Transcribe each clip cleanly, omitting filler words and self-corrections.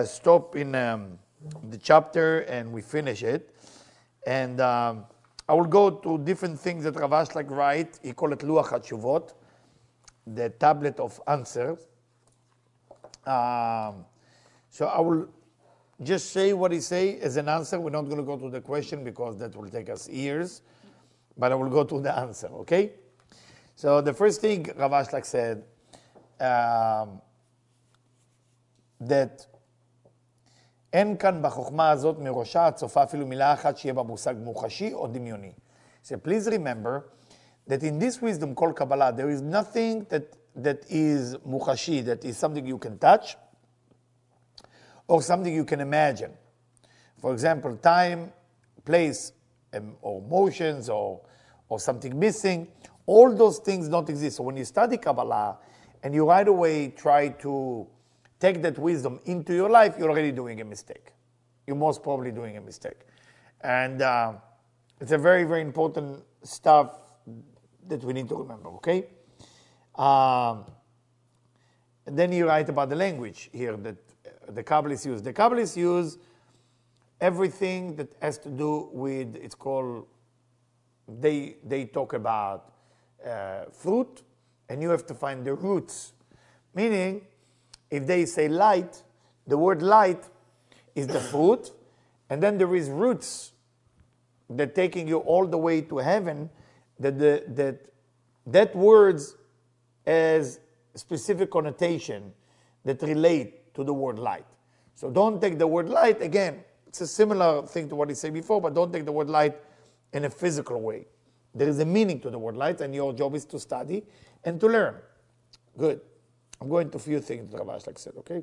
stop in the chapter and we finish it. And I will go to different things that Rav Ashlag write. He called it Luach HaTshuvot, the tablet of answers. So I will just say what he say as an answer. We're not going to go to the question because that will take us years, but I will go to the answer, okay? So the first thing Rav Ashlag said, that אין כאן בחוכמה הזאת מראשה הצופה אפילו מילה אחת שיהיה בה מושג מוחשי או דמיוני. So please remember that in this wisdom called Kabbalah, there is nothing that is מוחשי, that is something you can touch, or something you can imagine. For example, time, place, or motions, or something missing, all those things don't exist. So when you study Kabbalah, and you right away try to take that wisdom into your life, you're already doing a mistake. You're most probably doing a mistake. And it's a very, very important stuff that we need to remember, okay? And then you write about the language here that the Kabbalists use. The Kabbalists use everything that has to do with, it's called, they talk about fruit, and you have to find the roots. Meaning, if they say light, the word light is the fruit, and then there is roots that taking you all the way to heaven, that words has specific connotation that relate to the word light. So don't take the word light, again, it's a similar thing to what he said before, but don't take the word light in a physical way. There is a meaning to the word light, and your job is to study and to learn. Good. I'm going to a few things that Rav Ashlag said, okay?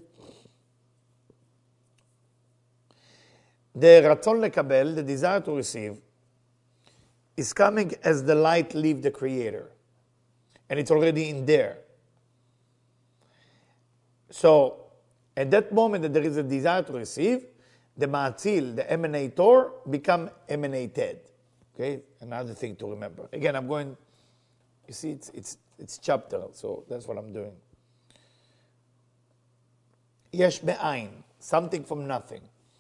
The ratzon lekabel, the desire to receive, is coming as the light leaves the Creator. And it's already in there. So, at that moment that there is a desire to receive, the ma'atzil, the emanator, become emanated. Okay? Another thing to remember. Again, I'm going, you see, it's chapter, so that's what I'm doing. Yesh me'ain, something from nothing.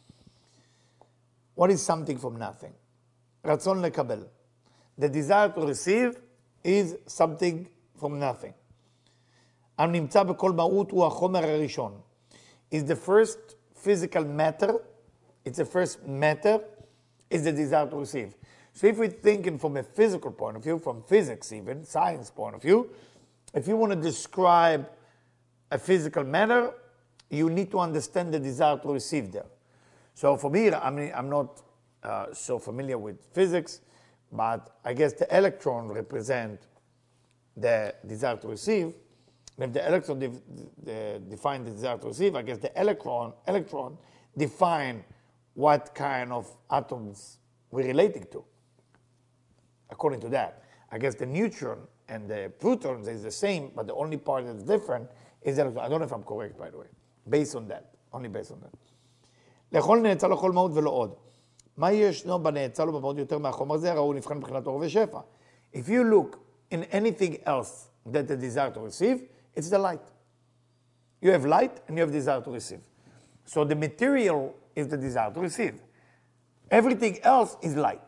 What is something from nothing? Ratzon lekabel. The desire to receive is something from nothing. הנמצא בכל מהות הוא החומר הראשון. Is the first physical matter, it's the first matter, is the desire to receive. So if we're thinking from a physical point of view, from physics even, science point of view, if you want to describe a physical matter, you need to understand the desire to receive there. So for me, I mean, I'm not so familiar with physics, but I guess the electron represent the desire to receive. And if the electron define the desire to receive, I guess the electron define what kind of atoms we're relating to. According to that, I guess the neutron and the protons is the same, but the only part that's different is the electron. I don't know if I'm correct, by the way. Based on that, only based on that. לכל נאצל לו כל מהות ולא עוד. מה ישנו בנאצל לו במהות יותר מהחומר זה, ראו נבחן מבחינת אור ושפע. If you look in anything else that the desire to receive, it's the light. You have light and you have desire to receive. So the material is the desire to receive. Everything else is light.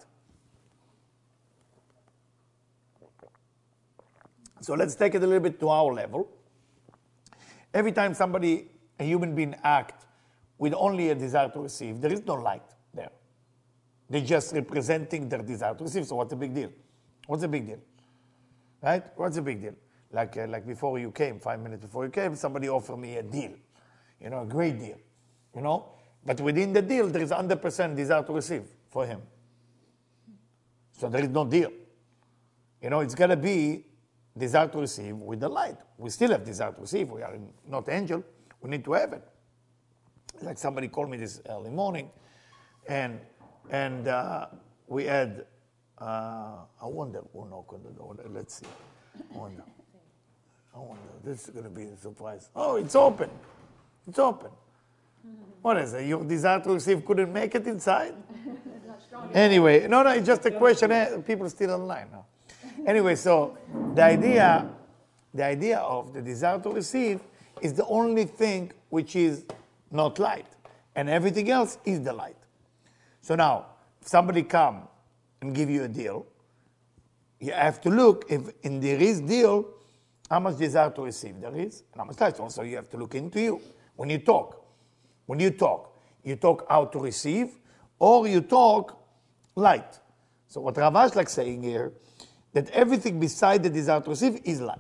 So let's take it a little bit to our level. Every time a human being act with only a desire to receive, there is no light there. They're just representing their desire to receive. So what's the big deal? What's the big deal? Right? What's the big deal? Like before you came, 5 minutes before you came, somebody offered me a deal. You know, a great deal. You know? But within the deal, there is 100% desire to receive for him. So there is no deal. You know, it's got to be desire to receive with the light. We still have desire to receive. We are not angel. We need to have it. Like somebody called me this early morning, and we had, I wonder who knocked on the door. Let's see. I wonder. This is going to be a surprise. Oh, it's open. It's open. What is it? Your desire to receive couldn't make it inside? Anyway, no, it's just a question. People still online now. Anyway, so the idea of the desire to receive is the only thing which is not light. and everything else is the light. So now, if somebody come and give you a deal, you have to look if in there is deal, how much desire to receive there is, and how much light. Also, you have to look into you. When you talk, you talk how to receive, or you talk light. So what Rav Ashlag is saying here, that everything beside the desire to receive is light.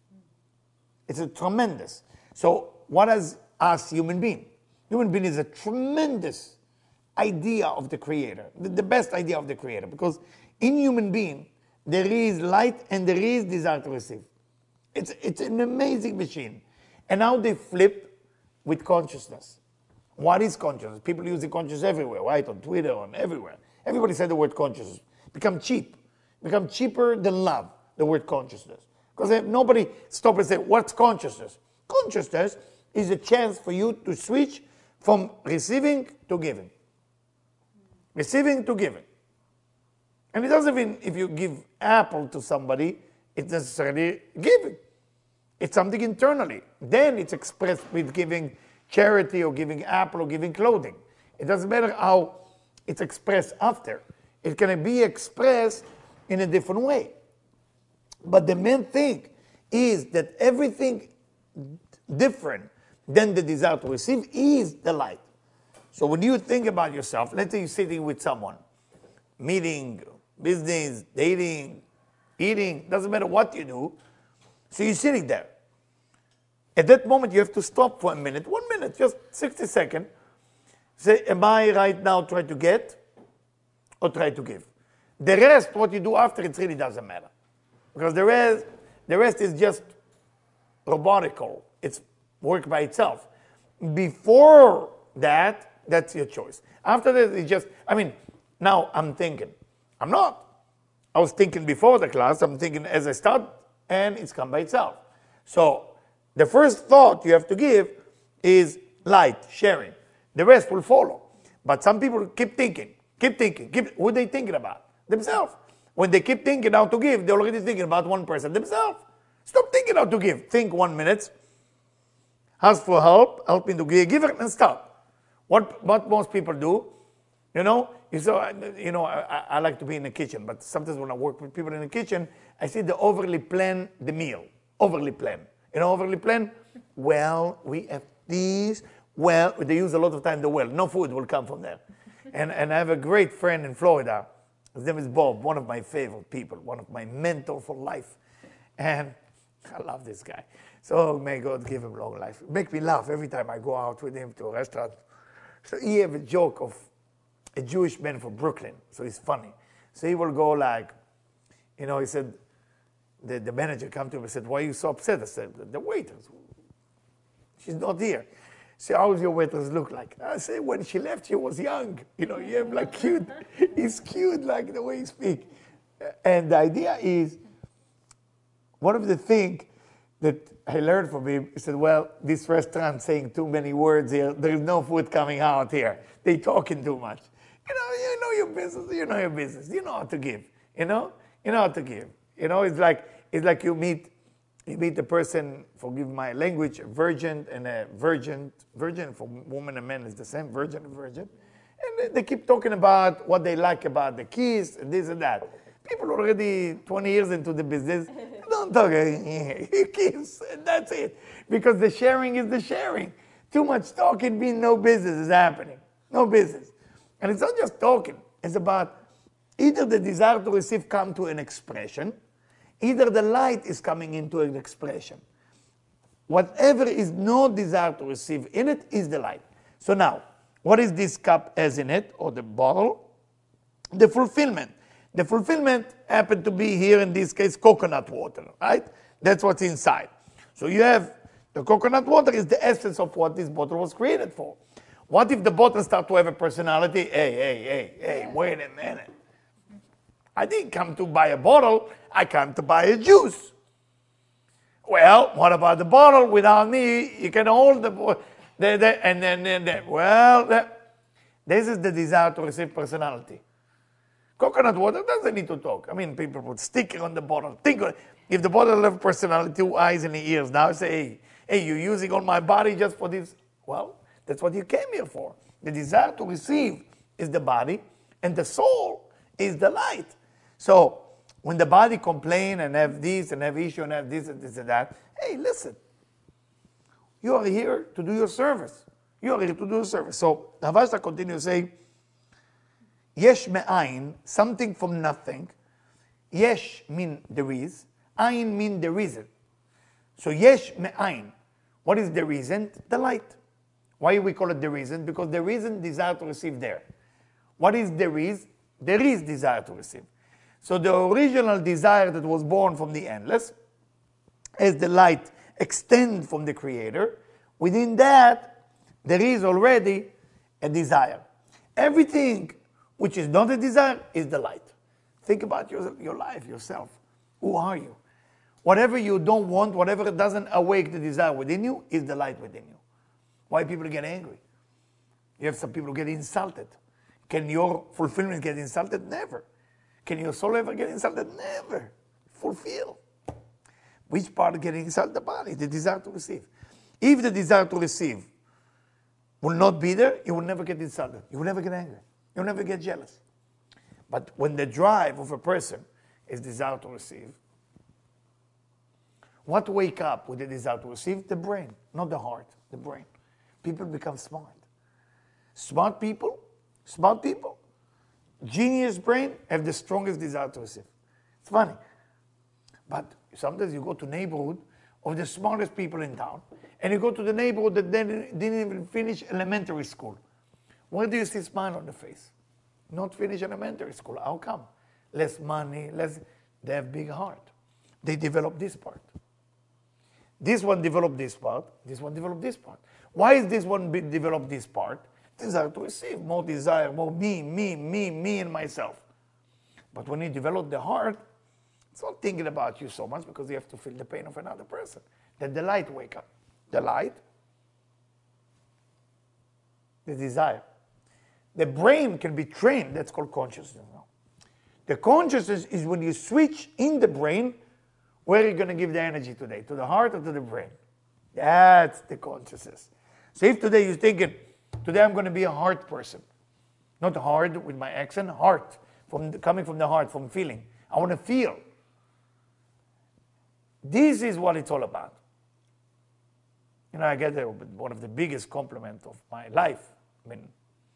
It's a tremendous. So what does us human being? Human being is a tremendous idea of the Creator, the best idea of the Creator, because in human being, there is light and there is desire to receive. It's an amazing machine. And now they flip with consciousness. What is consciousness? People use the consciousness everywhere, right? On Twitter, on everywhere. Everybody said the word consciousness. Become cheap. Become cheaper than love, the word consciousness. Because nobody stop and say, what's consciousness? Consciousness is a chance for you to switch from receiving to giving. Receiving to giving. And it doesn't mean if you give apple to somebody, it's necessarily giving. It's something internally. Then it's expressed with giving charity or giving apple or giving clothing. It doesn't matter how it's expressed after. It can be expressed in a different way. But the main thing is that everything different than the desire to receive is the light. So when you think about yourself, let's say you're sitting with someone, meeting, business, dating, eating, doesn't matter what you do. So you're sitting there. At that moment, you have to stop for a minute, 1 minute, just 60 seconds. Say, am I right now trying to get or try to give? The rest, what you do after, it really doesn't matter. Because the rest is just robotical. It's work by itself. Before that, that's your choice. After that, it's just, now I'm thinking. I'm not. I was thinking before the class, I'm thinking as I start, and it's come by itself. So the first thought you have to give is light, sharing. The rest will follow. But some people keep thinking. Who are they thinking about? Themselves. When they keep thinking how to give, they're already thinking about one person, themselves. Stop thinking how to give. Think 1 minute. Ask for help me to give it, and stop. What most people do, I like to be in the kitchen, but sometimes when I work with people in the kitchen, I see they overly plan the meal. Overly plan. Overly plan? Well, we have these. Well, they use a lot of time the well. No food will come from there. And I have a great friend in Florida. His name is Bob, one of my favorite people, one of my mentors for life. And I love this guy. So may God give him long life. Make me laugh every time I go out with him to a restaurant. So he have a joke of a Jewish man from Brooklyn. So he's funny. So he will go like, he said, the manager come to him and said, why are you so upset? I said, the waitress, she's not here. So how does your waitress look like? I say, when she left, she was young. You have like cute. He's cute like the way he speaks. And the idea is, one of the things that I learned from him, he said, well, this restaurant saying too many words here. There is no food coming out here. They talking too much. You know your business. You know your business. You know how to give. You know how to give. It's like you meet a person, forgive my language, a virgin and a virgin. Virgin for woman and man is the same, virgin and virgin. And they keep talking about what they like about the kiss and this and that. People already 20 years into the business, don't talk, kiss, and that's it. Because the sharing is the sharing. Too much talking means no business is happening. No business. And it's not just talking. It's about either the desire to receive come to an expression, either the light is coming into an expression. Whatever is no desire to receive in it is the light. So now, what is this cup has in it, or the bottle? The fulfillment. The fulfillment happened to be here, in this case, coconut water, right? That's what's inside. So you have the coconut water is the essence of what this bottle was created for. What if the bottle starts to have a personality? Hey, wait a minute. I didn't come to buy a bottle, I came to buy a juice. Well, what about the bottle? Without me, you can hold the bottle. This is the desire to receive personality. Coconut water doesn't need to talk. People put sticker on the bottle. If the bottle have personality, 2 eyes and ears, now say, hey, you're using all my body just for this. Well, that's what you came here for. The desire to receive is the body, and the soul is the light. So when the body complain and have this and have issue and have this and this and that, hey, listen, you are here to do your service. You are here to do your service. So Rav Ashlag continues saying, Yesh me'ayin, something from nothing. Yesh mean there is. Ayin mean the reason. So yesh me'ayin. What is the reason? The light. Why we call it the reason? Because the reason desire to receive there. What is there is? There is desire to receive. So the original desire that was born from the endless, as the light extends from the creator, within that there is already a desire. Everything which is not a desire is the light. Think about your life, yourself. Who are you? Whatever you don't want, whatever doesn't awake the desire within you, is the light within you. Why people get angry? You have some people who get insulted. Can your fulfillment get insulted? Never. Can your soul ever get insulted? Never. Fulfill. Which part getting insulted? The body, the desire to receive. If the desire to receive will not be there, you will never get insulted. You will never get angry. You will never get jealous. But when the drive of a person is desire to receive, what wake up with the desire to receive? The brain, not the heart, the brain. People become smart. Smart people, genius brain have the strongest desire to receive. It's funny. But sometimes you go to neighborhood of the smartest people in town, and you go to the neighborhood that didn't even finish elementary school. Where do you see smile on the face? Not finish elementary school. How come? Less money, they have big heart. They develop this part. This one developed this part, this one developed this part. Why is this one develop this part? Desire to receive, more desire, more me and myself. But when you develop the heart, it's not thinking about you so much because you have to feel the pain of another person. Then the light wake up. The light, the desire. The brain can be trained, that's called consciousness now. The consciousness is when you switch in the brain, where are you going to give the energy today? To the heart or to the brain? That's the consciousness. So if today you're thinking, today I'm going to be a heart person. Not hard with my accent, heart. Coming from the heart, from feeling. I want to feel. This is what it's all about. You know, I get one of the biggest compliments of my life. I mean,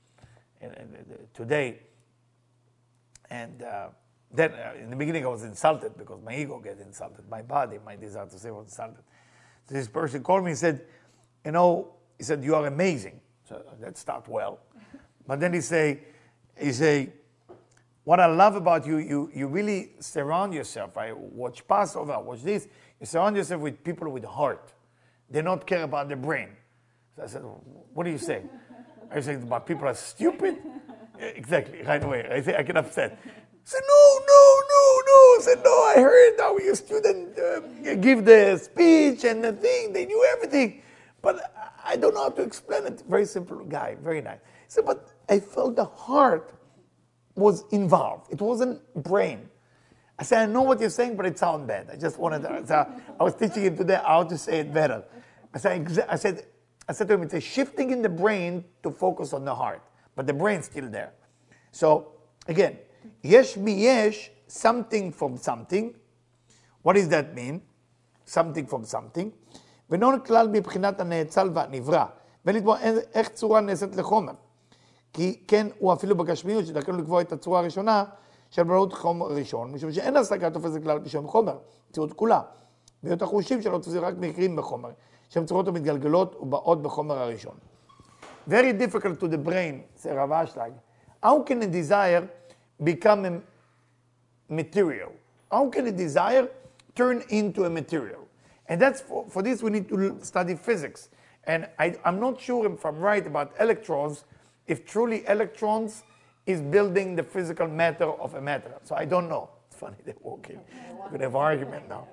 today. And then in the beginning I was insulted because my ego gets insulted. My body, my desire to say was insulted. So this person called me and said, you know, he said, you are amazing. So let's start well. But then he say, what I love about you, you really surround yourself. I watch Passover, I watch this. You surround yourself with people with heart. They don't care about the brain. So I said, what do you say? I said, but people are stupid? Yeah, exactly, right away. I get upset. I said, no. I said, no, I heard how your student give the speech and the thing. They knew everything. But I don't know how to explain it. Very simple guy, very nice. He said, but I felt the heart was involved. It wasn't brain. I said, I know what you're saying, but it sounds bad. I just wanted to, I was teaching him today how to say it better. I said to him, it's a shifting in the brain to focus on the heart. But the brain's still there. So, again, yesh mi-yesh, something from something. What does that mean? Something from something. ונון כלל מבחינת הנאצל והנברא. ולתבוע איך צורה נעשית לחומר. כי כן הוא אפילו בגשמיות שדרכנו לקבוע את הצורה הראשונה של בלעות חומר ראשון, משום שאין השגה תופסת כלל בשם חומר, צורות כולה. והיות החושים שלו תופסים רק מקרים בחומר, שהן צורות המתגלגלות ובאות בחומר הראשון. Very difficult to the brain, say Rav Ashlag. How can a desire become a material? How can a desire turn into a material? And that's for this we need to study physics. And I'm not sure if I'm right about electrons, if truly electrons is building the physical matter of a matter. So I don't know. It's funny, they're walking. We're going to have an argument now.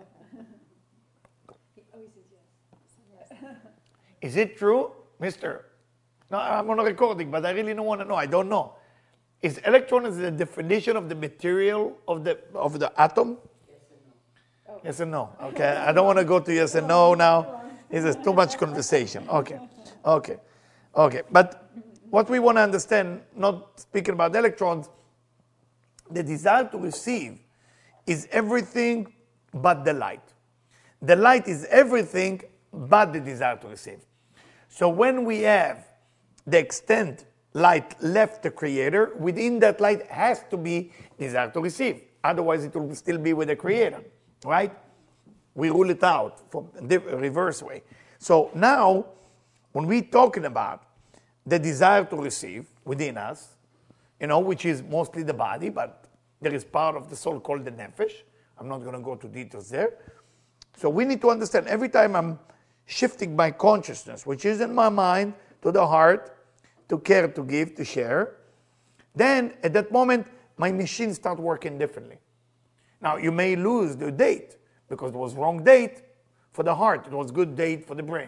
Is it true, Mister? No, I'm on a recording, but I really don't want to know. I don't know. Is electron is the definition of the material of the atom? Yes and no. Okay, I don't want to go to yes and no now. This is too much conversation. Okay. But what we want to understand, not speaking about electrons, the desire to receive is everything but the light. The light is everything but the desire to receive. So when we have the extent light left the creator, within that light has to be desire to receive. Otherwise it will still be with the creator, right? We rule it out from the reverse way. So now, when we're talking about the desire to receive within us, which is mostly the body, but there is part of the soul called the nefesh. I'm not going to go to details there. So we need to understand every time I'm shifting my consciousness, which is in my mind, to the heart, to care, to give, to share, then at that moment, my machine starts working differently. Now, you may lose the date, because it was wrong date for the heart. It was good date for the brain.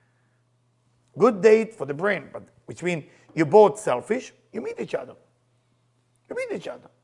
Good date for the brain, but which means you're both selfish, you meet each other. You meet each other.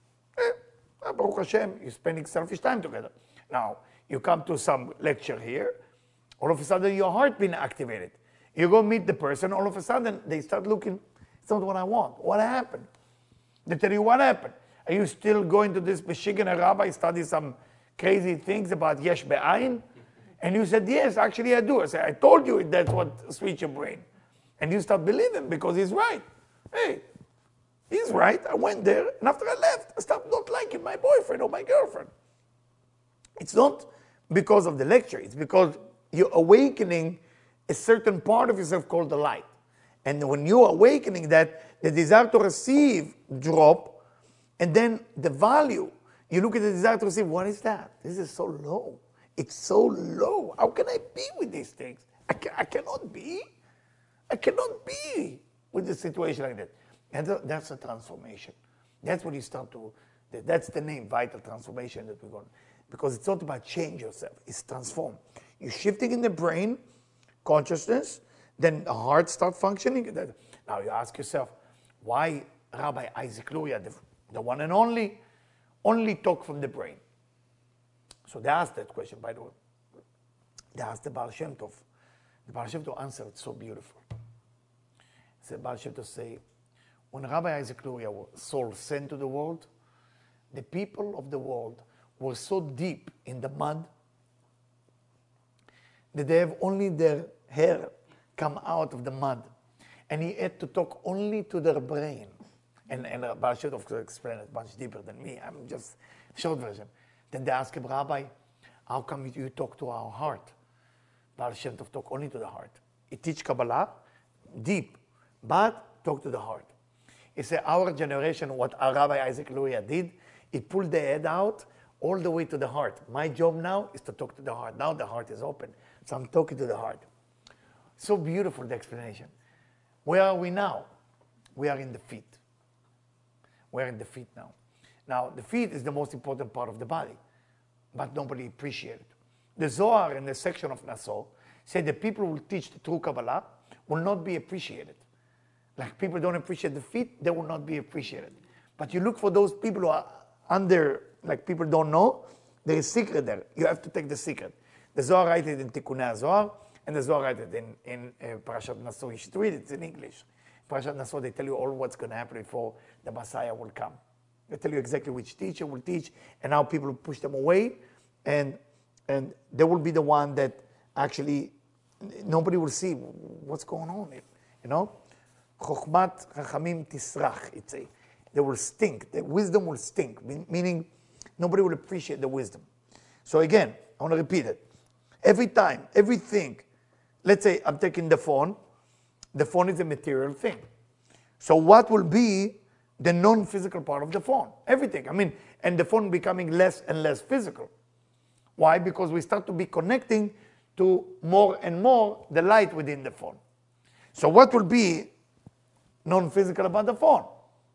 Baruch Hashem, you're spending selfish time together. Now, you come to some lecture here, all of a sudden your heart being activated. You go meet the person, all of a sudden they start looking, it's not what I want. What happened? They tell you what happened. Are you still going to this Michigan rabbi, study some crazy things about Yesh Be'ayin? And you said, yes, actually I do. I said, I told you that's what switch your brain. And you start believing because he's right. Hey, he's right. I went there, and after I left, I stopped not liking my boyfriend or my girlfriend. It's not because of the lecture. It's because you're awakening a certain part of yourself called the light. And when you're awakening that, the desire to receive drop, and then the value, you look at the desire to receive, what is that? This is so low. It's so low. How can I be with these things? I cannot be. I cannot be with a situation like that. And that's a transformation. That's what you start to, that's the name, vital transformation that we're going. Because it's not about change yourself, it's transform. You're shifting in the brain, consciousness, then the heart starts functioning. Now you ask yourself, why Rabbi Isaac Luria, the one and only talk from the brain? So they asked that question, by the way. They asked the Baal Shem Tov. The Baal Shem Tov answered so beautiful. The Baal Shem Tov say, when Rabbi Isaac Luria was soul sent to the world, the people of the world were so deep in the mud that they have only their hair come out of the mud. And he had to talk only to their brain. And Baal Shem Tov could explain it much deeper than me. I'm just short version. Then they asked him, Rabbi, how come you talk to our heart? Baal Shem Tov talk only to the heart. He teach Kabbalah, deep, but talk to the heart. He said, our generation, what Rabbi Isaac Luria did, he pulled the head out all the way to the heart. My job now is to talk to the heart. Now the heart is open, so I'm talking to the heart. So beautiful, the explanation. Where are we now? We are in the feet. We're in the feet now. Now, the feet is the most important part of the body, but nobody appreciates it. The Zohar in the section of Nassau said the people who teach the true Kabbalah will not be appreciated. Like people don't appreciate the feet, they will not be appreciated. But you look for those people who are under, like people don't know, there is secret there. You have to take the secret. The Zohar writes it in Tikkunei Zohar, and the Zohar writes it in Parashat Nassau. You should read it, it's in English. Parashat Nassau, they tell you all what's going to happen before the Messiah will come. They tell you exactly which teacher will teach, and how people will push them away, and they will be the one that actually nobody will see what's going on here, you know? Chokhmat Chachamim Tisrach, it's a, they will stink, the wisdom will stink, meaning nobody will appreciate the wisdom. So again, I want to repeat it. Every time, everything, let's say I'm taking the phone is a material thing. So what will be the non-physical part of the phone? Everything, I mean, and the phone becoming less and less physical. Why? Because we start to be connecting to more and more the light within the phone. So what will be non-physical about the phone?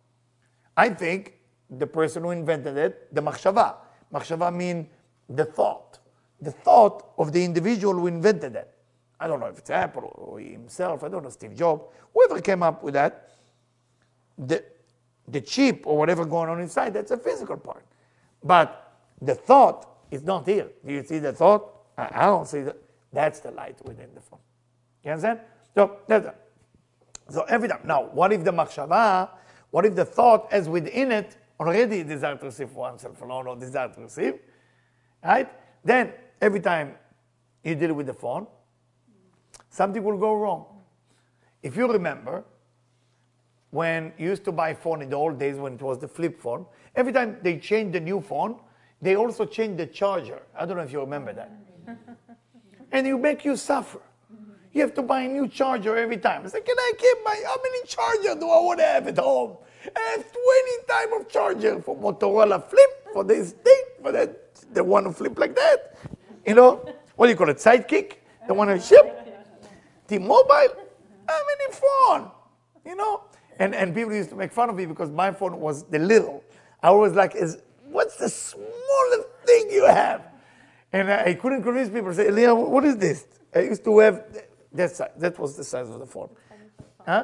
I think the person who invented it, the machshava. Machshava means the thought. The thought of the individual who invented it. I don't know if it's Apple or himself, I don't know, Steve Jobs, whoever came up with that. The chip or whatever going on inside, that's a physical part. But the thought is not here. Do you see the thought? I don't see that. That's the light within the phone. You understand? So that's it. So every time. Now, what if the machshava, what if the thought has within it already desire to receive for oneself alone or desire to receive, right? Then every time you deal with the phone, something will go wrong. If you remember, when you used to buy phone in the old days when it was the flip phone, every time they changed the new phone, they also changed the charger. I don't know if you remember that. And it make you suffer. You have to buy a new charger every time. It's like, can I keep how many chargers do I want to have at home? I have 20 type of charger for Motorola flip, for this thing, for that, the one to flip like that. You know, what do you call it, Sidekick? The one to ship? T-Mobile? How many phone? You know? And people used to make fun of me because my phone was the little. I was like, what's the smallest thing you have? And I couldn't convince people to say, Elia, what is this? I used to have that size. That was the size of the phone. Huh?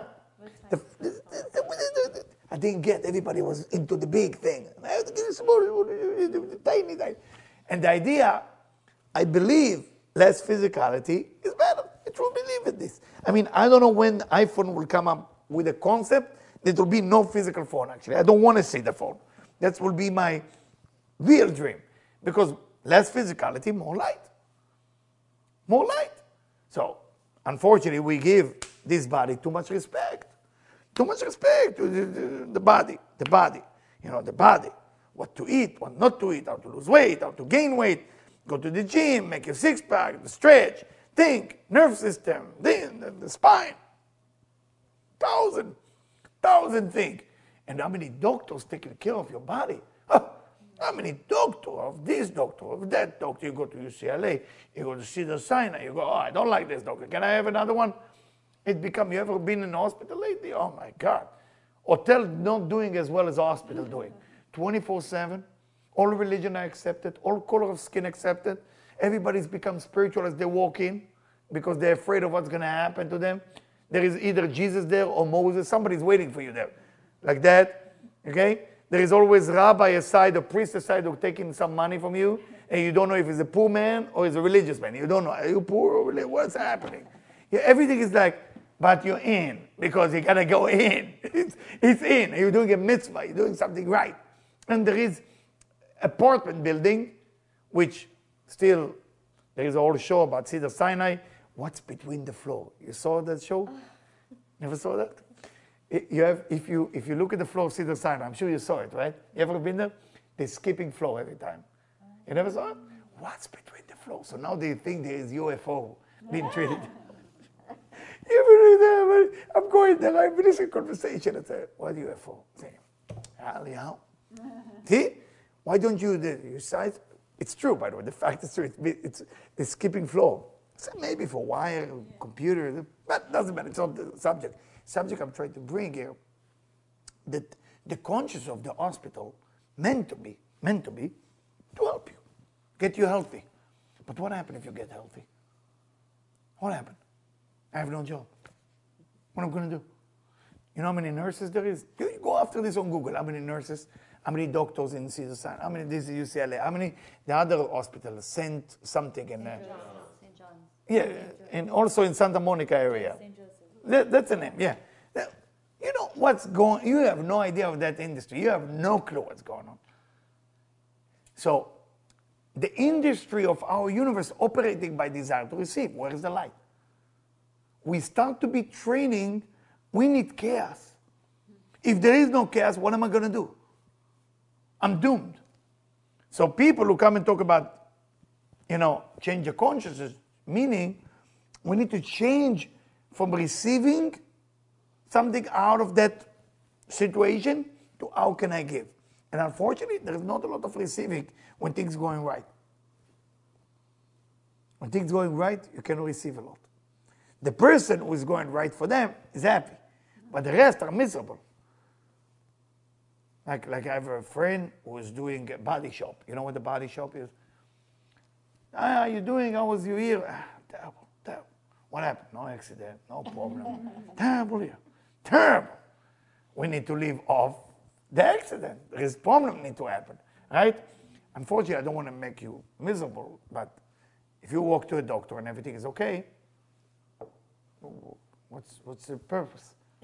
I didn't get. Everybody was into the big thing. I had to get a small, tiny. And the idea, I believe, less physicality is better. I truly believe in this. I mean, I don't know when iPhone will come up with a concept that will be no physical phone, actually. I don't want to see the phone. That will be my real dream. Because less physicality, more light. More light. So, unfortunately, we give this body too much respect. Too much respect to the body. The body. You know, the body. What to eat, what not to eat, how to lose weight, how to gain weight. Go to the gym, make your six-pack, stretch, think, nerve system, the spine. Thousand things. And how many doctors taking care of your body? How many doctors of this doctor, of that doctor? You go to UCLA, you go to Cedars-Sinai, you go, I don't like this doctor. Can I have another one? It become, you ever been in the hospital lately? Oh my God. Hotel not doing as well as the hospital doing. 24/7, all religion are accepted, all color of skin accepted. Everybody's become spiritual as they walk in because they're afraid of what's going to happen to them. There is either Jesus there or Moses. Somebody's waiting for you there. Like that, okay? There is always rabbi aside, a priest aside who's taking some money from you, and you don't know if he's a poor man or he's a religious man. You don't know. Are you poor or religious? What's happening? Yeah, everything is like, but you're in, because you got to go in. It's in. You're doing a mitzvah. You're doing something right. And there is apartment building, which still, there is a whole show about Cedars-Sinai. What's between the floor? You saw that show? Never saw that? You have, if you look at the floor of Cedars-Sinai, I'm sure you saw it, right? You ever been there? They're skipping floor every time. You never saw it? What's between the floor? So now they think there is UFO being treated. I'm going there, I'm finishing conversation. I say, what UFO? Say, how? See? Why don't you size? It's true, by the way. The fact is true. It's skipping floor. So maybe for wire, computer, but doesn't matter. It's not the subject. Subject I'm trying to bring here, that the conscience of the hospital meant to be to help you, get you healthy. But what happens if you get healthy? What happened? I have no job. What am I going to do? You know how many nurses there is? You go after this on Google. How many nurses? How many doctors in Cedars-Sinai? How many this is UCLA? How many the other hospitals? Saint something in there. St. John's. Yeah, and also in Santa Monica area. St. Joseph. That's the name, yeah. You know what's going, you have no idea of that industry. You have no clue what's going on. So, the industry of our universe operating by desire to receive, where is the light? We start to be training, we need chaos. If there is no chaos, what am I going to do? I'm doomed. So people who come and talk about, change your consciousness, meaning we need to change from receiving something out of that situation to how can I give. And unfortunately, there is not a lot of receiving when things are going right. When things are going right, you can receive a lot. The person who is going right for them is happy, but the rest are miserable. Like I have a friend who is doing a body shop. You know what the body shop is? How are you doing? How was your year? Terrible. What happened? No accident, no problem. Terrible here. Terrible. We need to live off the accident. There is problem need to happen, right? Unfortunately, I don't want to make you miserable, but if you walk to a doctor and everything is okay, what's the purpose?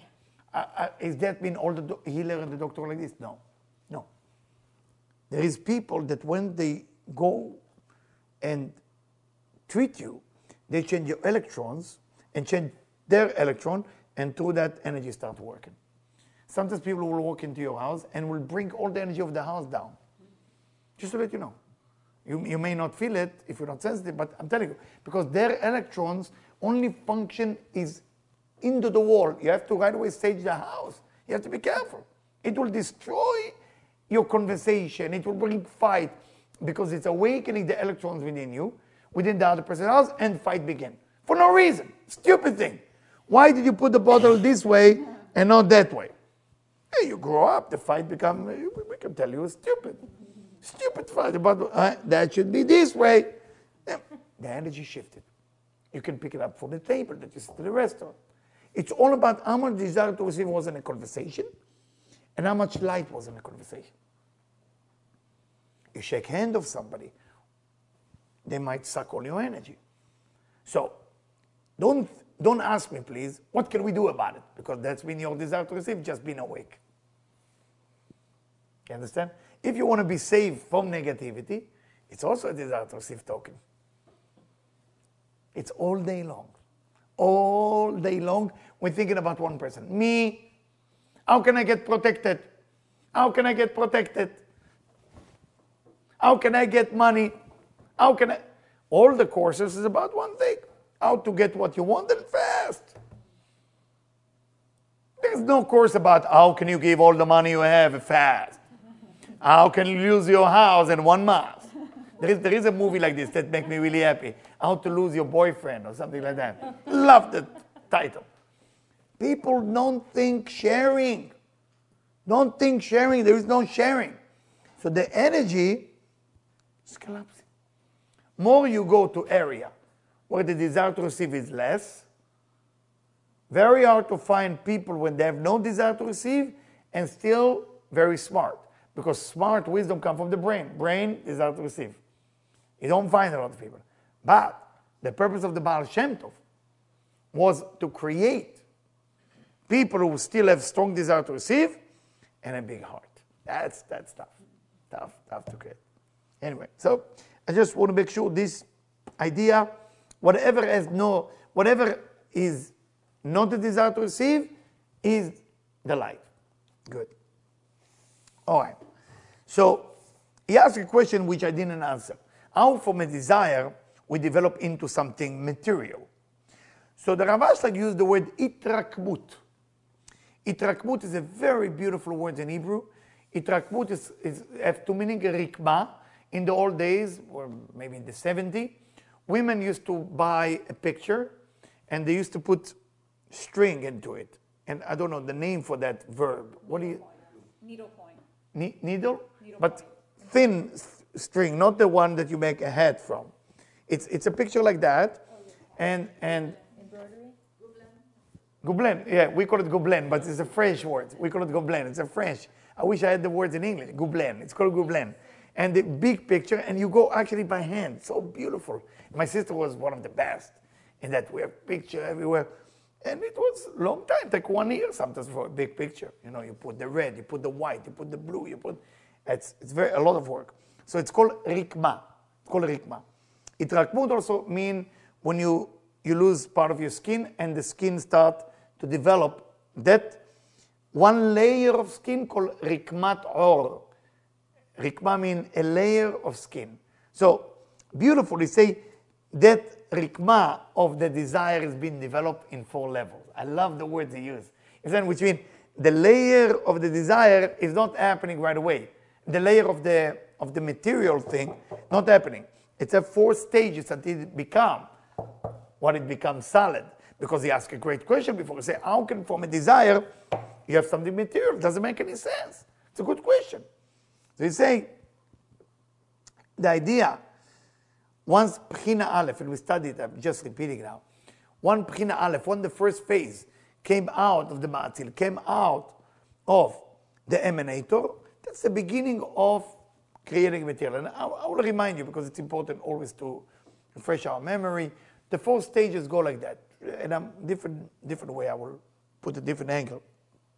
Is that mean all the healer and the doctor like this? No. No. There is people that when they go and treat you, they change your electrons and change their electron, and through that energy start working. Sometimes people will walk into your house and will bring all the energy of the house down. Just to let you know. You may not feel it if you're not sensitive, but I'm telling you, because their electrons only function is into the wall. You have to right away stage the house. You have to be careful. It will destroy your conversation. It will bring fight because it's awakening the electrons within you, within the other person's house, and fight begin. For no reason. Stupid thing. Why did you put the bottle this way and not that way? Hey, you grow up, the fight become, we can tell you, stupid. Stupid fight about that should be this way. The energy shifted. You can pick it up from the table that you sit at the restaurant. It's all about how much desire to receive was in a conversation and how much light was in a conversation. You shake hand of somebody, they might suck all your energy. So don't ask me, please, what can we do about it? Because that's been your desire to receive, just being awake. You understand? If you want to be saved from negativity, it's also a desire to receive token. It's all day long. All day long, we're thinking about one person. Me, how can I get protected? How can I get protected? How can I get money? How can I? All the courses is about one thing. How to get what you want and fast. There's no course about how can you give all the money you have fast. How can you lose your house in 1 month? There is a movie like this that makes me really happy. How to lose your boyfriend or something like that. Love the title. People don't think sharing. Don't think sharing. There is no sharing. So the energy is collapsing. More you go to area where the desire to receive is less, very hard to find people when they have no desire to receive and still very smart. Because smart wisdom comes from the brain. Brain, desire to receive. You don't find a lot of people. But the purpose of the Baal Shem Tov was to create people who still have strong desire to receive and a big heart. That's tough. Tough to create. Anyway, so I just want to make sure this idea, whatever is not the desire to receive, is the light. Good. All right. So he asked a question which I didn't answer. How from a desire we develop into something material? So the Rav Ashlag used the word itrakmut. Itrakmut is a very beautiful word in Hebrew. Itrakmut has two meanings, rikma. In the old days, or maybe in the 70s, women used to buy a picture and they used to put string into it. And I don't know the name for that verb. What do you? Needle point. Needle? But thin string, not the one that you make a hat from. It's a picture like that. And Embroidery? Gobelin, yeah, we call it Gobelin, but it's a French word. We call it Gobelin, it's a French. I wish I had the words in English, Gobelin, it's called Gobelin. And the big picture, and you go actually by hand, so beautiful. My sister was one of the best in that we have picture everywhere. And it was a long time, like 1 year sometimes for a big picture. You know, you put the red, you put the white, you put the blue, it's a lot of work. So it's called rikma. It's called rikma. Itrakmut also mean when you lose part of your skin and the skin start to develop that one layer of skin called rikmat or. Rikma means a layer of skin. So beautifully say that rikma of the desire is being developed in 4 levels. I love the words he used. Which means the layer of the desire is not happening right away. The layer of the material thing, not happening. It's a 4 stages until it becomes what it becomes solid. Because he asked a great question before. He said, how can from a desire you have something material? It doesn't make any sense. It's a good question. So he's saying, the idea, once Bechina Aleph, and we studied, I'm just repeating now, one Bechina Aleph, when the first phase came out of the Ma'atil, came out of the emanator, that's the beginning of creating material. And I will remind you, because it's important always to refresh our memory, the 4 stages go like that. And different way, I will put a different angle.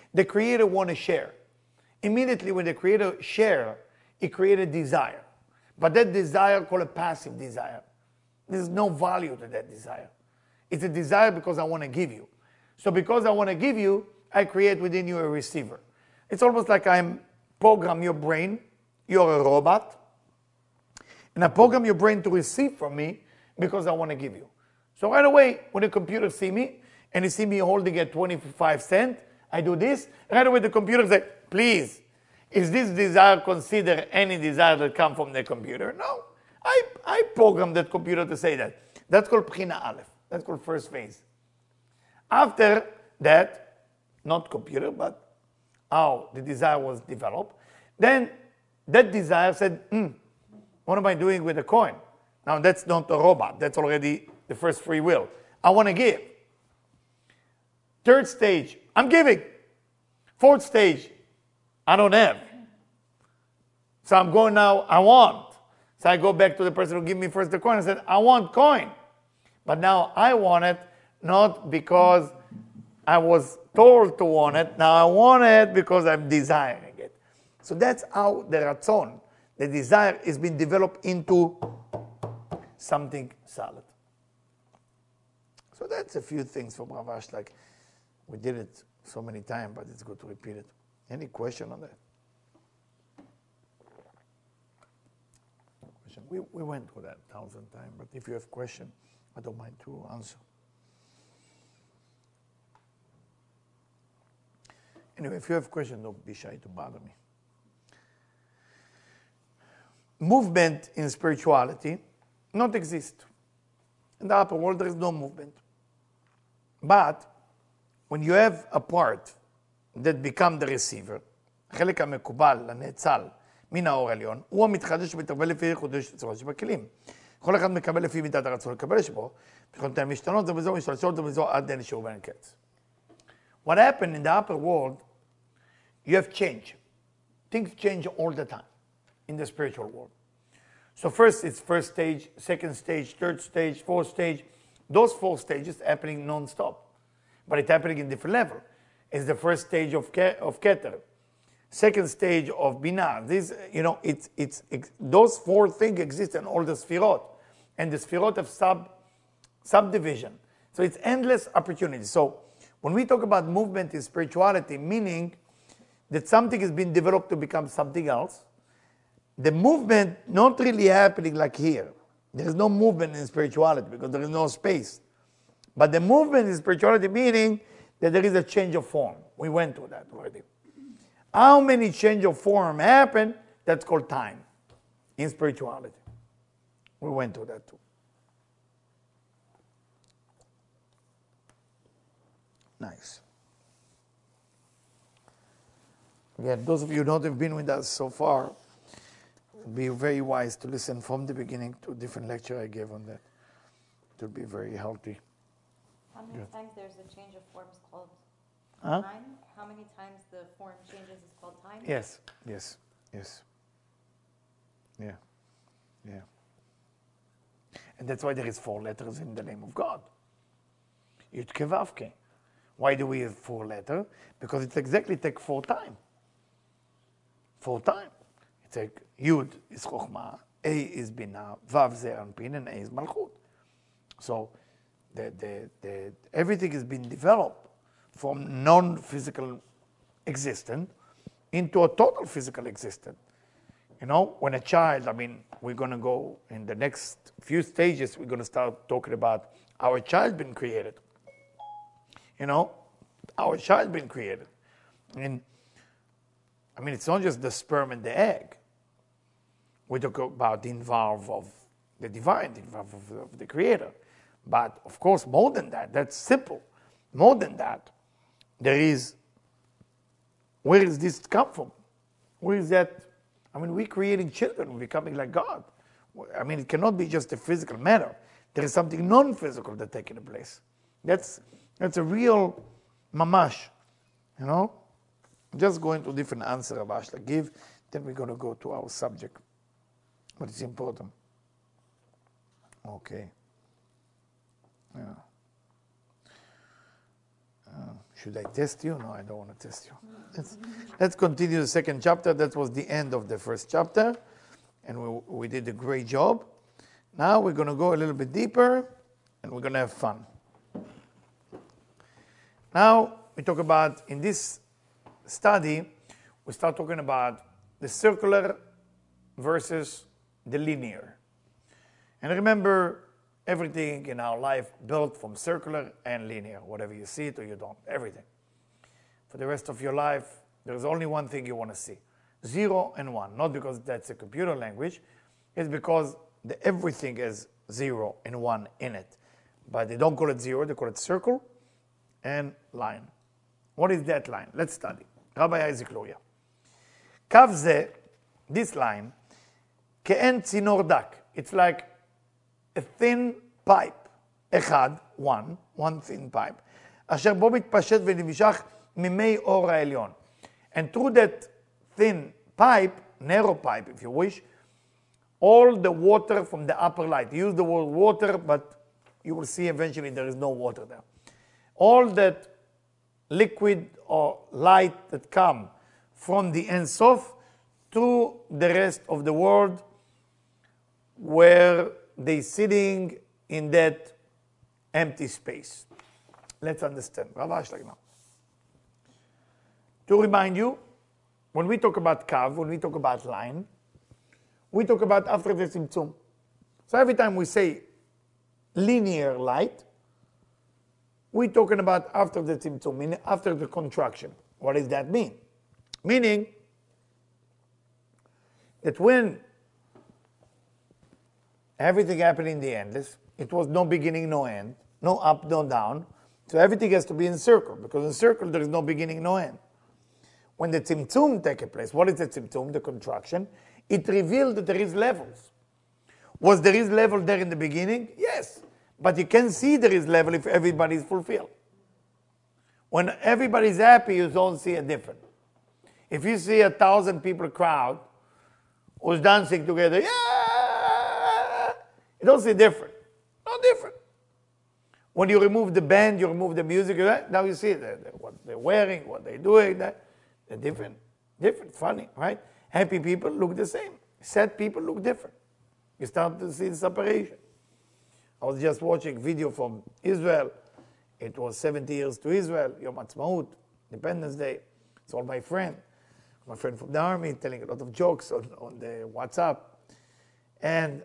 The creator want to share. Immediately when the creator share, it created desire. But that desire called a passive desire. There's no value to that desire. It's a desire because I want to give you. So because I want to give you, I create within you a receiver. It's almost like I'm program your brain. You're a robot. And I program your brain to receive from me because I want to give you. So right away, when the computer see me, and you see me holding a 25 cents, I do this. Right away, the computer says, please, is this desire considered any desire that comes from the computer? No. I program that computer to say that. That's called Bchina Aleph. That's called first phase. After that, not computer, but how the desire was developed, then that desire said, what am I doing with the coin? Now that's not a robot. That's already the first free will. I want to give. Third stage, I'm giving. Fourth stage, I don't have. So I'm going now, I want. So I go back to the person who gave me first the coin and said, I want coin. But now I want it, not because I was told to want it. Now I want it because I'm desiring it. So that's how the ratzon, the desire, is being developed into something solid. So that's a few things from Ravash. Like, we did it so many times, but it's good to repeat it. Any question on that? Question? We went through that 1,000 times, but if you have question, I don't mind to answer. Anyway, if you have question, don't be shy to bother me. Movement in spirituality not exist. In the upper world, there is no movement. But when you have a part that become the receiver, החלק המקובל, הנאצל, מן האור העליון, הוא המתחדש ומתרבה לפי חודש צורה שבכלים. כל אחד מקבל לפי מידת הרצון לקבל שבו, יכולתן משתנות זה בזו, משתלשות זה בזו, עד אין שיעור ואין קץ. What happened in the upper world, you have change. Things change all the time in the spiritual world. So first it's first stage, second stage, third stage, fourth stage. Those 4 stages happening non-stop. But it's happening in different level. It's the first stage of Keter. Second stage of Binah. This, those 4 things exist in all the Sfirot. And the Sfirot have subdivision. So it's endless opportunity. So when we talk about movement in spirituality, meaning that something has been developed to become something else, the movement not really happening like here. There is no movement in spirituality because there is no space. But the movement in spirituality meaning that there is a change of form. We went through that already. How many change of form happen? That's called time in spirituality. We went through that too. Nice. Again, those of you who don't have been with us so far, be very wise to listen from the beginning to a different lecture I gave on that. It will be very healthy. How many times there's a change of forms called Huh? time? How many times the form changes is called time? Yes. Yeah. And that's why there is 4 letters in the name of God. Yud Ke Vav Ke. Why do we have 4 letters? Because it exactly takes 4 times. 4 times. It's like Yud is Chokhmah, A is Binah, Vav Zeir Anpin, and A is Malchut. So everything has been developed from non-physical existence into a total physical existence. When a child, we're going to go in the next few stages, we're going to start talking about our child being created. Our child being created. And it's not just the sperm and the egg. We talk about the involve of the divine, the involve of the creator. But of course, more than that, that's simple. More than that, there is, where does this come from? Where is that? We're creating children, we're becoming like God. It cannot be just a physical matter. There is something non-physical that's taking place. That's a real mamash, Just going to different answer Ravash give, then we're going to go to our subject. But it's important. Okay. Yeah. Should I test you? No, I don't want to test you. Let's continue the second chapter. That was the end of the first chapter. And we did a great job. Now we're going to go a little bit deeper and we're going to have fun. Now we talk about, in this study, we start talking about the circular versus the linear. And remember, everything in our life built from circular and linear, whatever you see it or you don't, everything. For the rest of your life, there's only one thing you want to see, 0 and 1. Not because that's a computer language, it's because everything is 0 and 1 in it. But they don't call it 0, they call it circle and line. What is that line? Let's study. Rabbi Isaac Luria. קו זה, this line, כאין צינור דק. It's like a thin pipe, אחד, one thin pipe, אשר בו מתפשט ונמשך ממי אור העליון. And through that thin pipe, narrow pipe if you wish, all the water from the upper light. Use the word water, but you will see eventually there is no water there. All that liquid or light that come from the Ein Sof to the rest of the world where they sitting in that empty space. Let's understand. To remind you, when we talk about kav, when we talk about line, we talk about after the tzimtzum. So every time we say linear light, we're talking about after the tzimtzum, meaning after the contraction. What does that mean? Meaning that when everything happened in the endless, it was no beginning, no end, no up, no down, so everything has to be in circle, because in circle there is no beginning, no end. When the tzimtzum takes place, what is the tzimtzum, the contraction? It revealed that there is levels. Was there is level there in the beginning? Yes. But you can see there is level if everybody is fulfilled. When everybody is happy, you don't see a difference. If you see 1,000 people crowd who's dancing together, yeah, you don't see different. No different. When you remove the band, you remove the music, now you see what they're wearing, what they're doing, they're different, funny, right? Happy people look the same. Sad people look different. You start to see the separation. I was just watching a video from Israel. It was 70 years to Israel, Yom Ha'atzmaut, Independence Day. It's all my friend from the army, telling a lot of jokes on the WhatsApp. And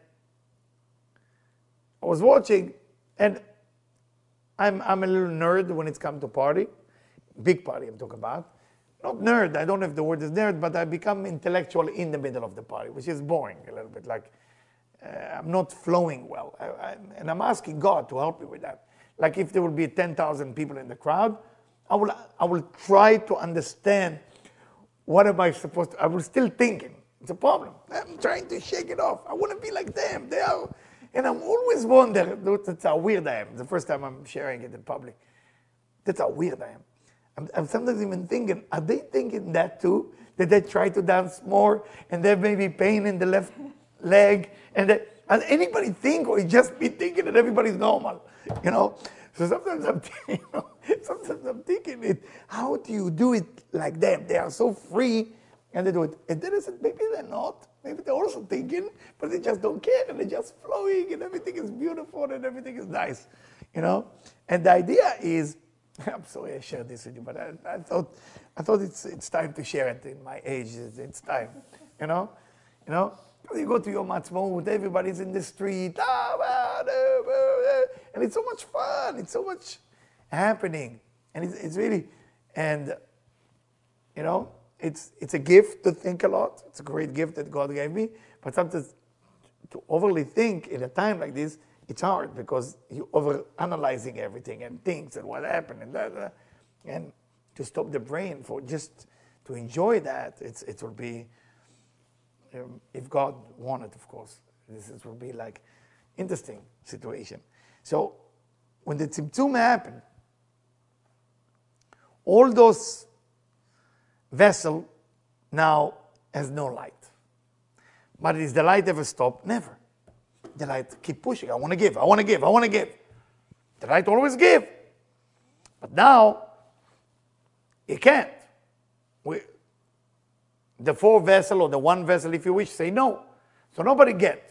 I was watching, and I'm a little nerd when it's come to party. Big party I'm talking about. Not nerd, I don't know if the word is nerd, but I become intellectual in the middle of the party, which is boring a little bit. Like, I'm not flowing well. And I'm asking God to help me with that. Like if there will be 10,000 people in the crowd, I will try to understand what am I supposed to, I was still thinking. It's a problem. I'm trying to shake it off. I want to be like them. They are, and I'm always wondering, that's how weird I am. The first time I'm sharing it in public. That's how weird I am. I'm sometimes even thinking, are they thinking that too? That they try to dance more and there may be pain in the left leg? And that, does anybody think, or just be thinking that everybody's normal? You know? So sometimes I'm thinking, how do you do it like them? They are so free and they do it. And then I said, maybe they're not. Maybe they're also thinking, but they just don't care and they're just flowing and everything is beautiful and everything is nice. You know? And the idea is, I'm sorry I shared this with you, but I thought it's time to share it in my age. It's time, you know. You go to Yom Ha'atzmaut, everybody's in the street, and it's so much fun. It's so much happening, and it's really, and you know, it's a gift to think a lot. It's a great gift that God gave me, but sometimes to overly think in a time like this, it's hard because you're over-analyzing everything and things and what happened and that. And to stop the brain for just to enjoy that, it will be, if God wanted, of course, this will be like interesting situation. So when the tzimtzum happened, all those vessel now has no light. But is the light ever stop? Never. The light keep pushing. I want to give. The light always give. But now, You can't. The 4 vessel or the 1 vessel, if you wish, say no. So nobody gets.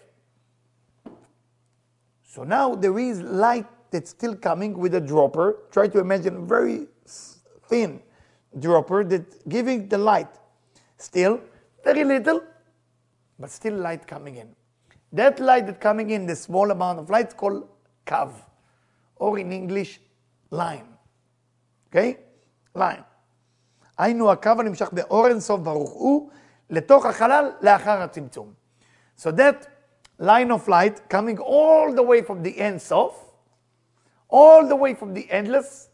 So now there is light that's still coming with a dropper. Try to imagine a very thin dropper that's giving the light. Still, very little, but still light coming in. That light that's coming in, the small amount of light, is called kav, or in English, line. Okay? line. היינו הקו הנמשך באור אינסוף ברוך הוא, לתוך החלל לאחר הצמצום. So that line of light coming all the way from the Ein Sof, all the way from the endless,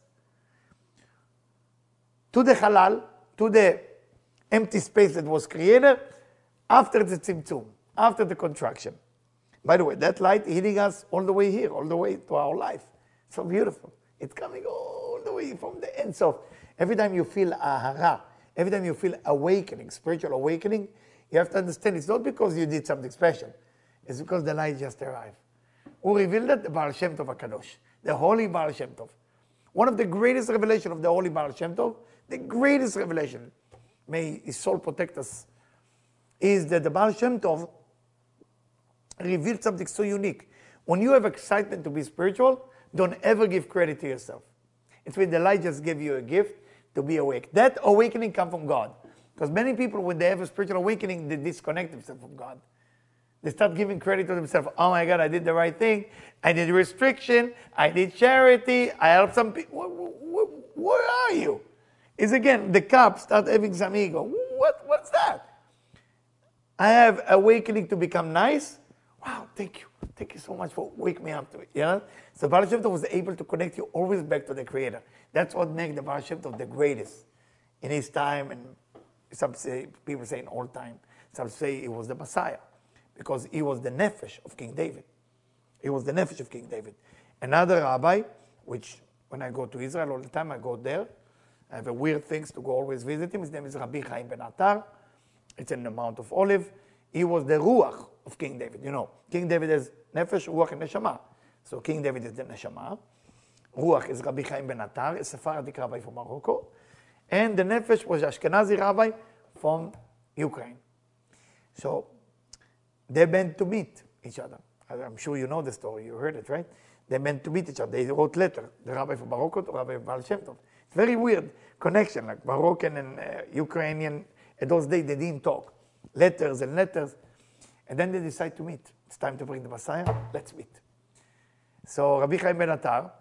to the halal, to the empty space that was created, after the tzimtzum, after the contraction. By the way, that light hitting us all the way here, all the way to our life. So beautiful. It's coming all the way from the Ein Sof. Every time you feel ahara, every time you feel awakening, spiritual awakening, you have to understand it's not because you did something special. It's because the light just arrived. Who revealed it? The Baal Shem Tov HaKadosh, the Holy Baal Shem Tov. One of the greatest revelations of the Holy Baal Shem Tov, the greatest revelation, may his soul protect us, is that the Baal Shem Tov revealed something so unique. When you have excitement to be spiritual, don't ever give credit to yourself. It's when the light just gave you a gift to be awake. That awakening comes from God. Because many people, when they have a spiritual awakening, they disconnect themselves from God. They start giving credit to themselves. Oh my God, I did the right thing. I did restriction. I did charity. I helped some people. Where are you? It's again, the cup start having some ego. What's that? I have awakening to become nice. Wow, thank you. Thank you so much for waking me up to it. Yeah? So Baal Shem Tov was able to connect you always back to the Creator. That's what makes the Baal Shem Tov the greatest in his time, and some say, people say in all time. Some say he was the Messiah because he was the nefesh of King David. He was the nefesh of King David. Another rabbi, which when I go to Israel all the time, I go there. I have a weird things to go always visit him. His name is Rabbi Chaim Ben Attar. It's in the Mount of Olive. He was the ruach of King David. You know, King David is nefesh, ruach, and neshama. So King David is the neshama. Ruach is Rabbi Chaim Ben Attar, a Sephardic rabbi from Morocco. And the nefesh was Ashkenazi rabbi from Ukraine. So they meant to meet each other. I'm sure you know the story. You heard it, right? They meant to meet each other. They wrote letter. The rabbi from Morocco to Rabbi Baal Shem Tov. It's very weird connection, like Moroccan and Ukrainian. At those days, they didn't talk. Letters and letters. And then they decide to meet. It's time to bring the Messiah. Let's meet. So Rabbi Chaim Ben Attar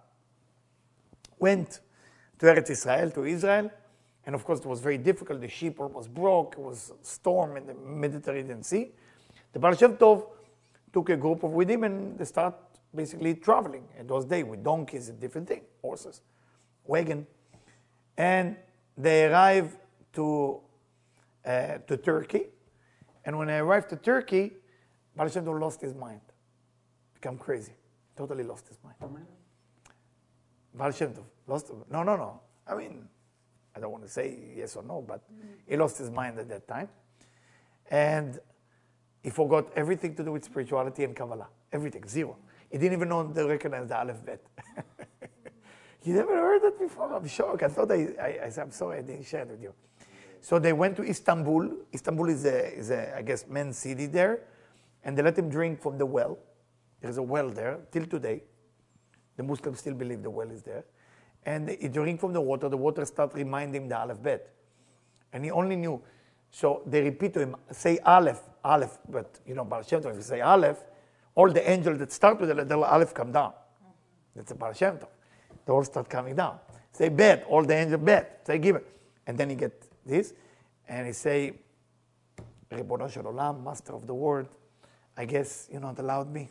went to Eretz Israel, to Israel. And of course, it was very difficult. The ship almost broke. It was a storm in the Mediterranean Sea. The Baal Shem Tov took a group with him and they start basically traveling in those days with donkeys and different things, horses, wagon. And they arrived to Turkey. And when they arrived to Turkey, Baal Shem Tov lost his mind. Become crazy. Totally lost his mind. Baal Shem Tov lost. No. I mean, I don't want to say yes or no, but he lost his mind at that time. And he forgot everything to do with spirituality and Kabbalah. Everything, zero. He didn't even know to recognize the Aleph Bet. You never heard that before? I'm shocked. I thought I'm sorry I didn't share it with you. So they went to Istanbul. Istanbul is a I guess, men's city there. And they let him drink from the well. There's a well there till today. The Muslims still believe the well is there. And he drank from the water started reminding him the Aleph Bet. And he only knew. So they repeat to him, say Aleph, Aleph. But, you know, Baal Shem Tov, if you say Aleph, all the angels that start with the letter Aleph come down. That's a Baal Shem Tov. They all start coming down. Say Bet, all the angels Bet. Say Gimel. And then he get this. And he say, Ribono Shel Olam, Master of the World, I guess you not allowed me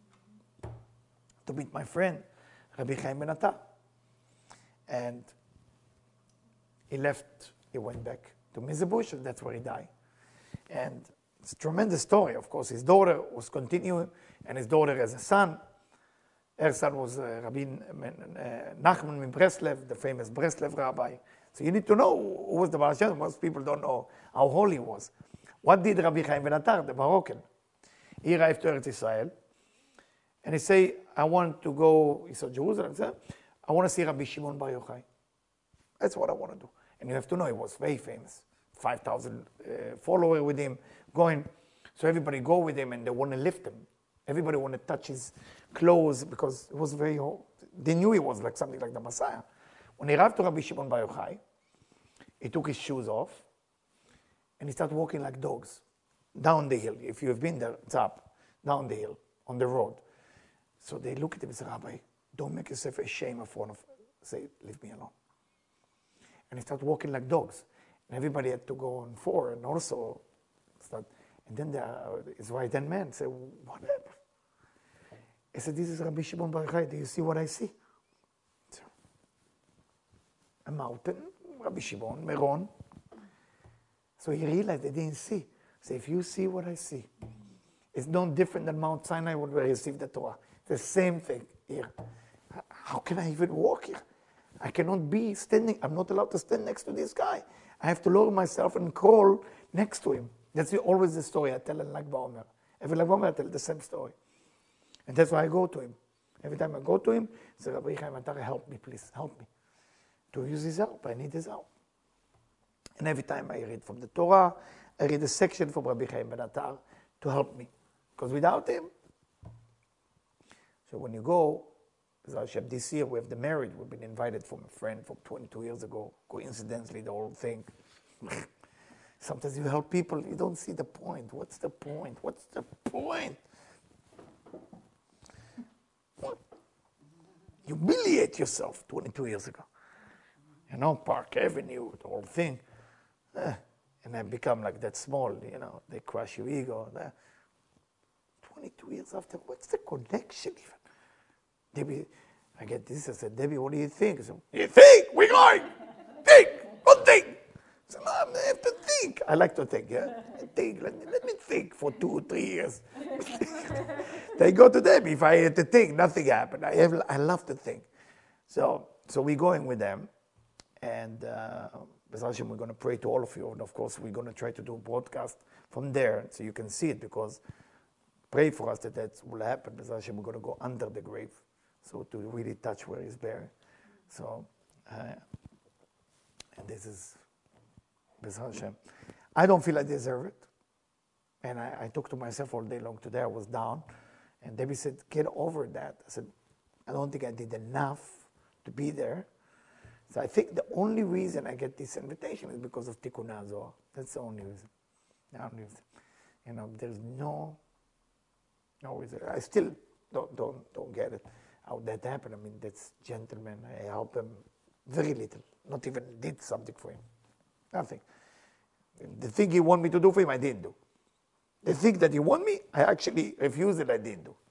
to meet my friend, Rabbi Chaim Ben Attar. And he left, he went back to Mizebush, and that's where he died. And it's a tremendous story. Of course, his daughter was continuing, and his daughter has a son. Her son was Rabbi Nachman min Breslev, the famous Breslev rabbi. So you need to know who was the Baal Shem Tov. Most people don't know how holy he was. What did Rabbi Chaim Ben Attar, the Moroccan? He arrived to Eretz Israel, and he say, I want to go, he saw Jerusalem, I want to see Rabbi Shimon Bar Yochai. That's what I want to do. And you have to know he was very famous. 5,000 followers with him going. So everybody go with him and they want to lift him. Everybody want to touch his clothes because it was very hard. They knew he was like something like the Messiah. When he arrived to Rabbi Shimon Bar Yochai, he took his shoes off and he started walking like dogs down the hill. If you have been there, it's up, down the hill, on the road. So they look at him and say, Rabbi, don't make yourself ashamed in front of, say, leave me alone. And he started walking like dogs. And everybody had to go on four and also start. And then his right-hand man said, what happened? He said, this is Rabbi Shimon Bar Yochai. Do you see what I see? So, a mountain, Rabbi Shimon, Meron. So he realized they didn't see. So if you see what I see, it's no different than Mount Sinai when we received the Torah. The same thing here. How can I even walk here? I cannot be standing. I'm not allowed to stand next to this guy. I have to lower myself and crawl next to him. That's always the story I tell in Lag BaOmer. Every Lag BaOmer I tell the same story. And that's why I go to him. Every time I go to him, I say, Rabbi Chaim Attar, help me, please, help me. To use his help, I need his help. And every time I read from the Torah, I read a section from Rabbi Chaim Ben Attar to help me. Because without him, so when you go, this year we have the marriage. We've been invited from a friend from 22 years ago. Coincidentally, the whole thing. Sometimes you help people, you don't see the point. What's the point? What's the point? What? You humiliate yourself 22 years ago. You know, Park Avenue, the whole thing. And I become like that small, you know, they crush your ego. 22 years after, what's the connection even? Debbie, I get this, I said, Debbie, what do you think? I said, you think? We're going. Think. Don't think. I said, no, I have to think. I like to think, yeah? Think. Let me think for 2 or 3 years. They go to Debbie. If I had to think, nothing happened. I love to think. So we're going with them. And B'ezras Hashem, we're going to pray to all of you. And of course, we're going to try to do a broadcast from there so you can see it, because pray for us that will happen. B'ezras Hashem, we're going to go under the grave, so to really touch where he's buried. So, and this is B'ezras Hashem. I don't feel I deserve it. And I talked to myself all day long today. I was down. And Debbie said, get over that. I said, I don't think I did enough to be there. So I think the only reason I get this invitation is because of Tikkun HaZohar. That's the only reason. The only reason. You know, there's no reason. I still don't get it, how that happened. I mean, that's gentleman. I helped him very little. Not even did something for him. Nothing. The thing he wanted me to do for him, I didn't do. The thing that he wanted me, I actually refused it, I didn't do.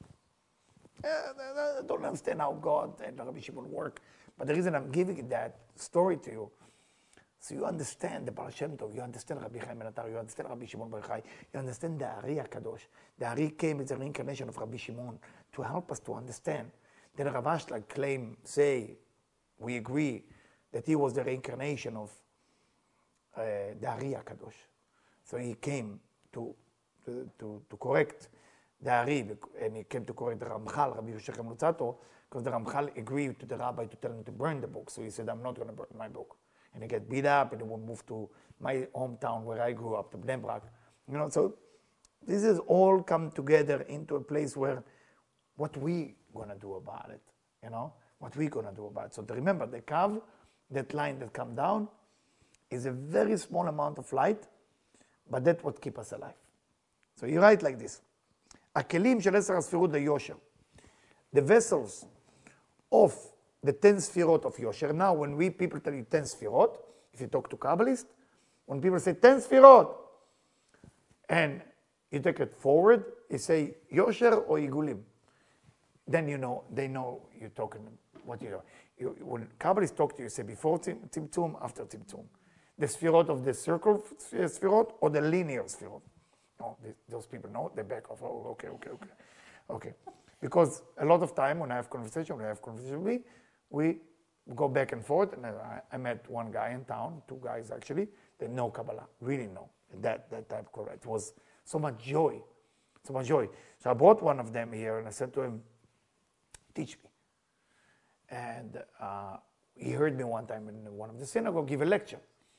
I don't understand how God and Rabbi Shimon work. But the reason I'm giving that story to you, so you understand the Baal Shem Tov, you understand Rabbi Chaim Ben Attar, you understand Rabbi Shimon Bar Yochai, you understand the Ari HaKadosh. The Ari came as a reincarnation of Rabbi Shimon to help us to understand. Then Rav Ashlag we agree that he was the reincarnation of the Ari HaKadosh. So he came to correct the Ari, and he came to correct the Ramchal, Rabbi Yosef Lutzato, because the Ramchal agreed to the rabbi to tell him to burn the book. So he said, I'm not going to burn my book. And he got beat up, and he would move to my hometown where I grew up, to Bnei Brak. You know, so this is all come together into a place where what we going to do about it, you know, what we going to do about it. So to remember, the Kav, that line that come down, is a very small amount of light, but that's what keeps us alive. So you write like this. הכלים של 10 הספירות ליושר. The vessels of the 10 ספירות of יושר. Now when people tell you 10 ספירות, if you talk to Kabbalists, when people say 10 ספירות, and you take it forward, you say יושר or עיגולים. Then you know, they know you're talking, what you know. When Kabbalists talk to you, say before tzimtzum, after tzimtzum. The ספירות of the circle ספירות or the linear ספירות. No, those people know, they back off. Oh, okay. Because a lot of time when I have conversation with me, we go back and forth. And I met one guy in town, 2 guys actually, they know Kabbalah, really know. That type of Kabbalah. It was so much joy. So I brought one of them here and I said to him, teach me. And he heard me one time in one of the synagogue give a lecture.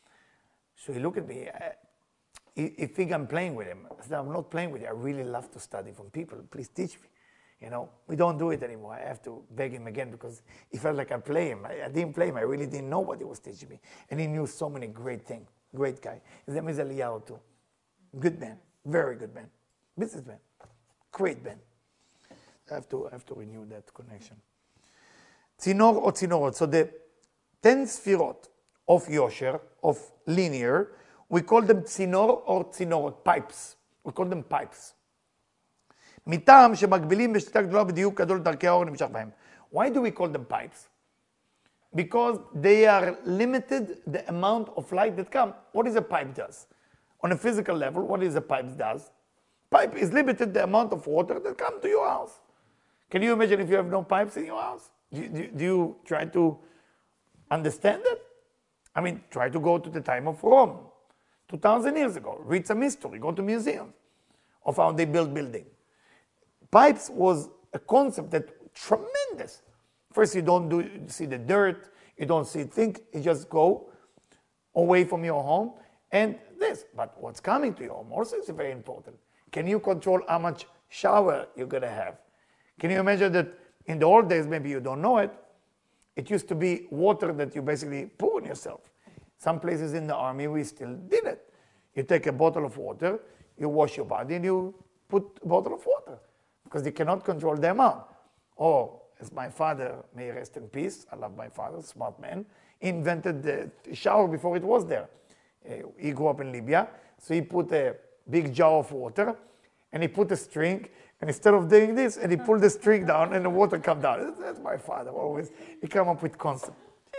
So he looked at me. He think I'm playing with him. I said, I'm not playing with you. I really love to study from people. Please teach me. You know, we don't do it anymore. I have to beg him again because he felt like I play him. I didn't play him. I really didn't know what he was teaching me. And he knew so many great things. Great guy. His name is Eliyahu too. Good man. Very good man. Businessman. Great man. I have to renew that connection. Tzinor or tzinorot. So the 10 sfirot of Yosher, of linear, we call them tzinor or tzinorot, pipes. We call them pipes. מטעם שמגבילים בשליטה גדולה בדיוק גדול דרכי האור נמשך בהם. Why do we call them pipes? Because they are limited the amount of light that come. What is a pipe does? On a physical level, what is a pipe does? Pipe is limited the amount of water that come to your house. Can you imagine if you have no pipes in your house? Do you try to understand it? I mean, try to go to the time of Rome, 2,000 years ago. Read some history, go to museums of how they built buildings. Pipes was a concept that tremendous. First, you don't see the dirt, you don't see things, you just go away from your home and this. But what's coming to your home also is very important. Can you control how much shower you're going to have? Can you imagine that in the old days, maybe you don't know it, it used to be water that you basically pour on yourself. Some places in the army, we still did it. You take a bottle of water, you wash your body, and you put a bottle of water. Because they cannot control the amount. Or, as my father, may he rest in peace, I love my father, smart man, he invented the shower before it was there. He grew up in Libya, so he put a big jar of water, and he put a string, and instead of doing this, and he pulled the string down, and the water come down. That's my father, always. He come up with concept.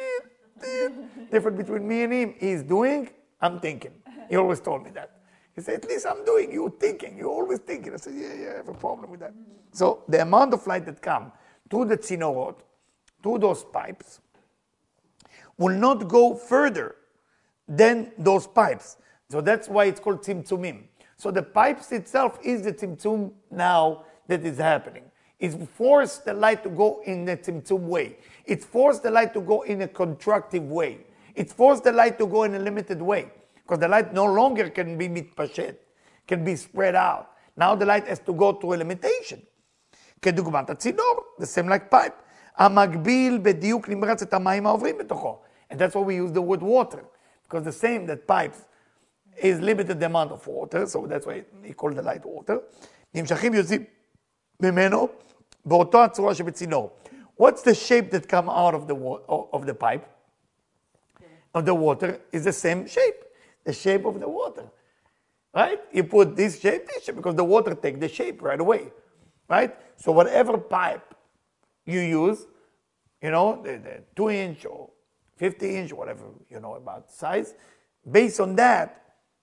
Different between me and him. He's doing, I'm thinking. He always told me that. He said, at least I'm doing, you're thinking, you're always thinking. I said, yeah, I have a problem with that. So the amount of light that come to the tzinorot, to those pipes, will not go further than those pipes. So that's why it's called tzimtzumim. So the pipes itself is the tzimtzum now that is happening. It's forced the light to go in a tzimtzum way. It's forced the light to go in a contractive way. It's forced the light to go in a limited way. Because the light no longer can be mitpashet, can be spread out. Now the light has to go through a limitation. כדוגמת הצינור, the same like pipe. המגביל בדיוק נמרץ את המים העוברים בתוכו. And that's why we use the word water. Because the same that pipes is limited the amount of water, so that's why we call the light water. נמשכים יוצאים ממנו באותו הצורה שבצינור. What's the shape that come out of the pipe? Of the water is the same shape. The shape of the water, right? You put this shape, because the water takes the shape right away, right? So whatever pipe you use, you know, the 2-inch or 50-inch, whatever you know about size, based on that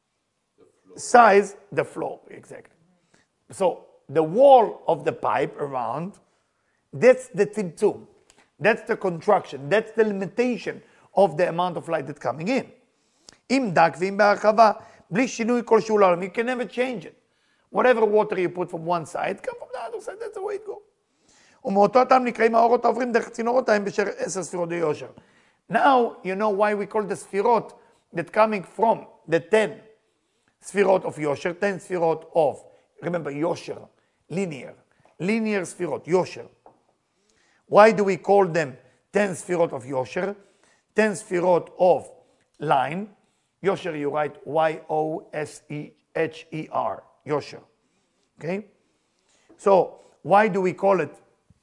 size, the flow, exactly. So the wall of the pipe around, that's the tzimtzum, that's the contraction, that's the limitation of the amount of light that's coming in. אם דק ואם בהרחבה, בלי שינוי כלשהו לעולם, you can never change it. Whatever water you put from one side, come from the other side, that's the way it goes. ומאותו הטעם נקראים האורות העוברים דרך צינורות ההם בשל 10 ספירות היושר. Now, you know why we call the ספירות that coming from the 10 ספירות of יושר, 10 ספירות of, remember, יושר, linear ספירות, יושר. Why do we call them 10 ספירות of יושר? 10 ספירות of line. Yosher, you write Y-O-S-E-H-E-R. Yosher. Okay? So, why do we call it?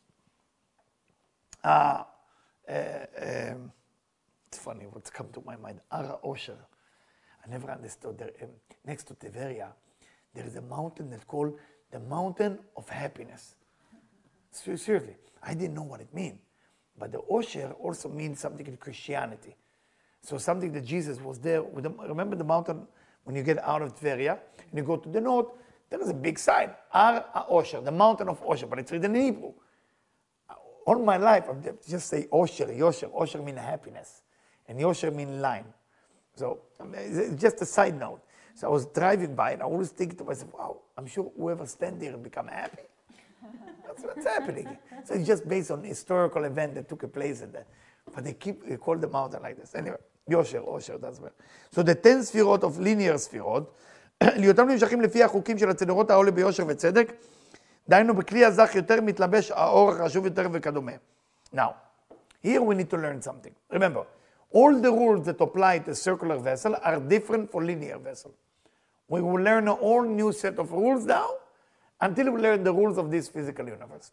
It's funny what's come to my mind. Ara Osher. I never understood. Next to Tiberia, there is a mountain that's called the Mountain of Happiness. Seriously, I didn't know what it means. But the Osher also means something in Christianity. So something that Jesus was there. Remember the mountain when you get out of Tveria and you go to the north, there is a big sign, Ar HaOsher, the mountain of Osher, but it's written in Hebrew. All my life, I just say Osher, Yosher. Osher means happiness, and Yosher means line. So it's just a side note. So I was driving by and I always think to myself, wow, I'm sure whoever stands there and become happy. That's what's happening. So it's just based on historical event that took a place in that. But they call the mountain like this. Anyway, יושר, עושר, that's well. So the 10 ספירות of linear ספירות, להיותם נמשכים לפי החוקים של הצינורות העולה ביושר וצדק, דהיינו בכלי הזך יותר מתלבש האור החשוב יותר וכדומה. Now, here we need to learn something. Remember, all the rules that apply to circular vessel are different for linear vessel. We will learn a whole new set of rules now until we learn the rules of this physical universe.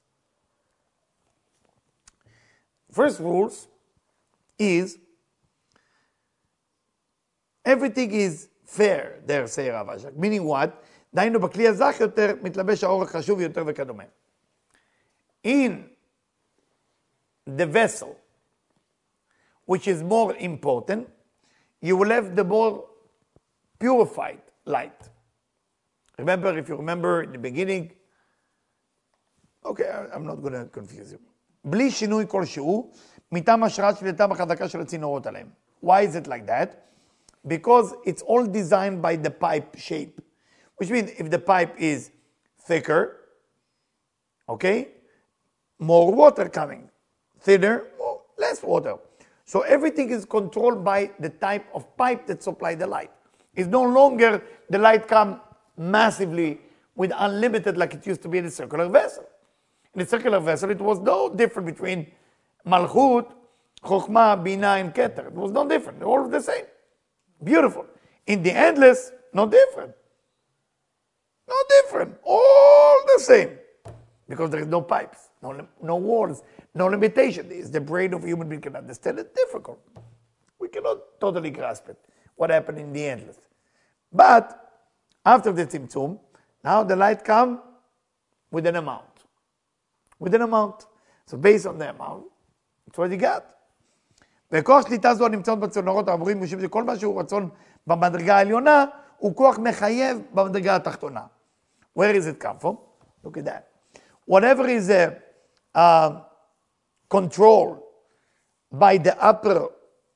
First rules is everything is fair, there say Rav Ashak. Meaning what? דהיינו בכלי הזך יותר מתלבש האור החשוב יותר וכדומה. In the vessel, which is more important, you will have the more purified light. Remember, if you remember in the beginning, okay, I'm not going to confuse you. בלי שינוי כלשהו, מטעם השראת שלילתם החזקה של הצינורות עליהם. Why is it like that? Because it's all designed by the pipe shape. Which means if the pipe is thicker, okay, more water coming. Thinner, less water. So everything is controlled by the type of pipe that supply the light. It's no longer the light come massively with unlimited like it used to be in a circular vessel. In a circular vessel, it was no different between Malchut, Chokhmah, Binah, and Keter. It was no different. They're all the same. Beautiful. In the endless, no different. No different. All the same. Because there is no pipes, no walls, no limitation. It's the brain of a human being can understand it. Difficult. We cannot totally grasp it. What happened in the endless. But after the Tzimtzum, now the light come with an amount. With an amount. So based on the amount, that's what you got. וכוח שליטה זו הנמצאות בצינורות העבורים, משום שכל מה שהוא רצון במדרגה העליונה, הוא כוח מחייב במדרגה התחתונה. Where is it come from? Look at that. Whatever is controlled by the upper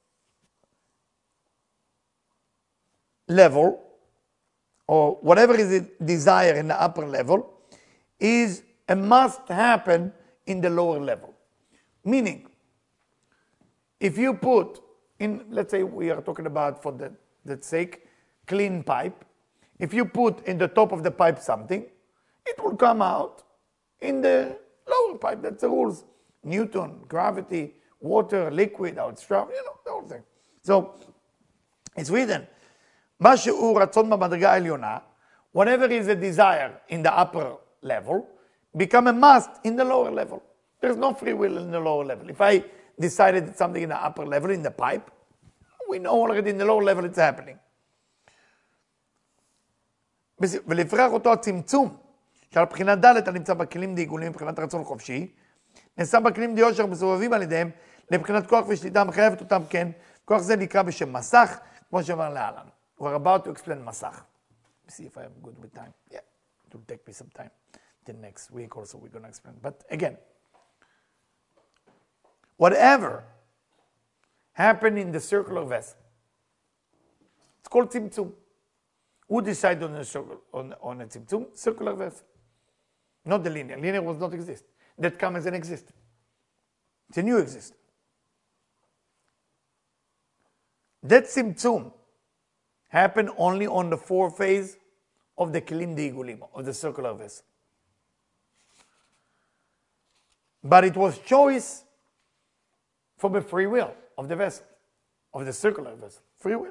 level, or whatever is desired in the upper level, is a must happen in the lower level. Meaning, if you put in, let's say we are talking about for that sake, clean pipe. If you put in the top of the pipe something, it will come out in the lower pipe. That's the rules. Newton, gravity, water, liquid, how it's traveling, the whole thing. So, it's written, מה שהוא רצון במדרגה העליונה, whatever is a desire in the upper level, become a must in the lower level. There's no free will in the lower level. If I decided something in the upper level, in the pipe, we know already in the lower level it's happening. ולפרח אותו הצמצום, שעל בחינת ד' הנמצא בכלים דיגולים, מבחינת רצון חופשי, נעשה בכלים דיושר מסובבים על ידיהם, לבחינת כוח ושליטה מחייבת אותם כן, כוח זה נקרא בשם מסך, כמו שאמר להלן. We're about to explain מסך. Let's see if I am good with time. Yeah, it will take me some time. The next week also we're going to explain. But again, whatever happened in the circular vessel, it's called tzimtzum. Who decided on a tzimtzum? Circular vessel. Not the linear. Linear was not exist. That comes as an existence. It's a new existence. That tzimtzum happened only on the 4 phase of the kelim deigulim, of the circular vessel. But it was choice from a free will of the vessel, of the circular vessel. Free will.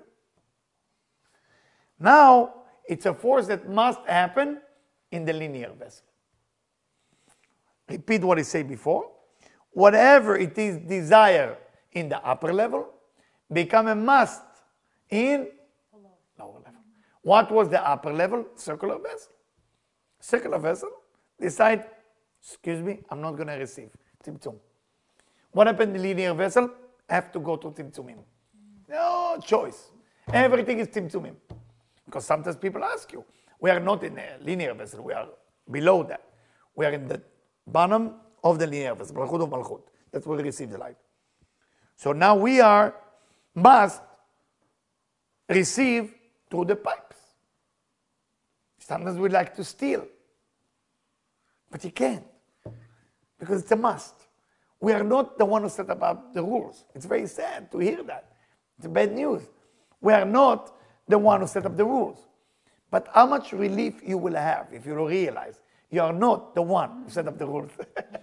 Now, it's a force that must happen in the linear vessel. Repeat what I said before. Whatever it is desire in the upper level, become a must in lower level. What was the upper level? Circular vessel. Circular vessel, decide, excuse me, I'm not going to receive. Tzimtzum. What happened in the linear vessel? Have to go to Tzimtzumim. No choice. Everything is Tzimtzumim. Because sometimes people ask you, we are not in a linear vessel, we are below that. We are in the bottom of the linear vessel, Malchut of Malchut. That's where we receive the light. So now we must receive through the pipes. Sometimes we like to steal. But you can't. Because it's a must. We are not the one who set up the rules. It's very sad to hear that. It's bad news. We are not the one who set up the rules. But how much relief you will have if you realize you are not the one who set up the rules.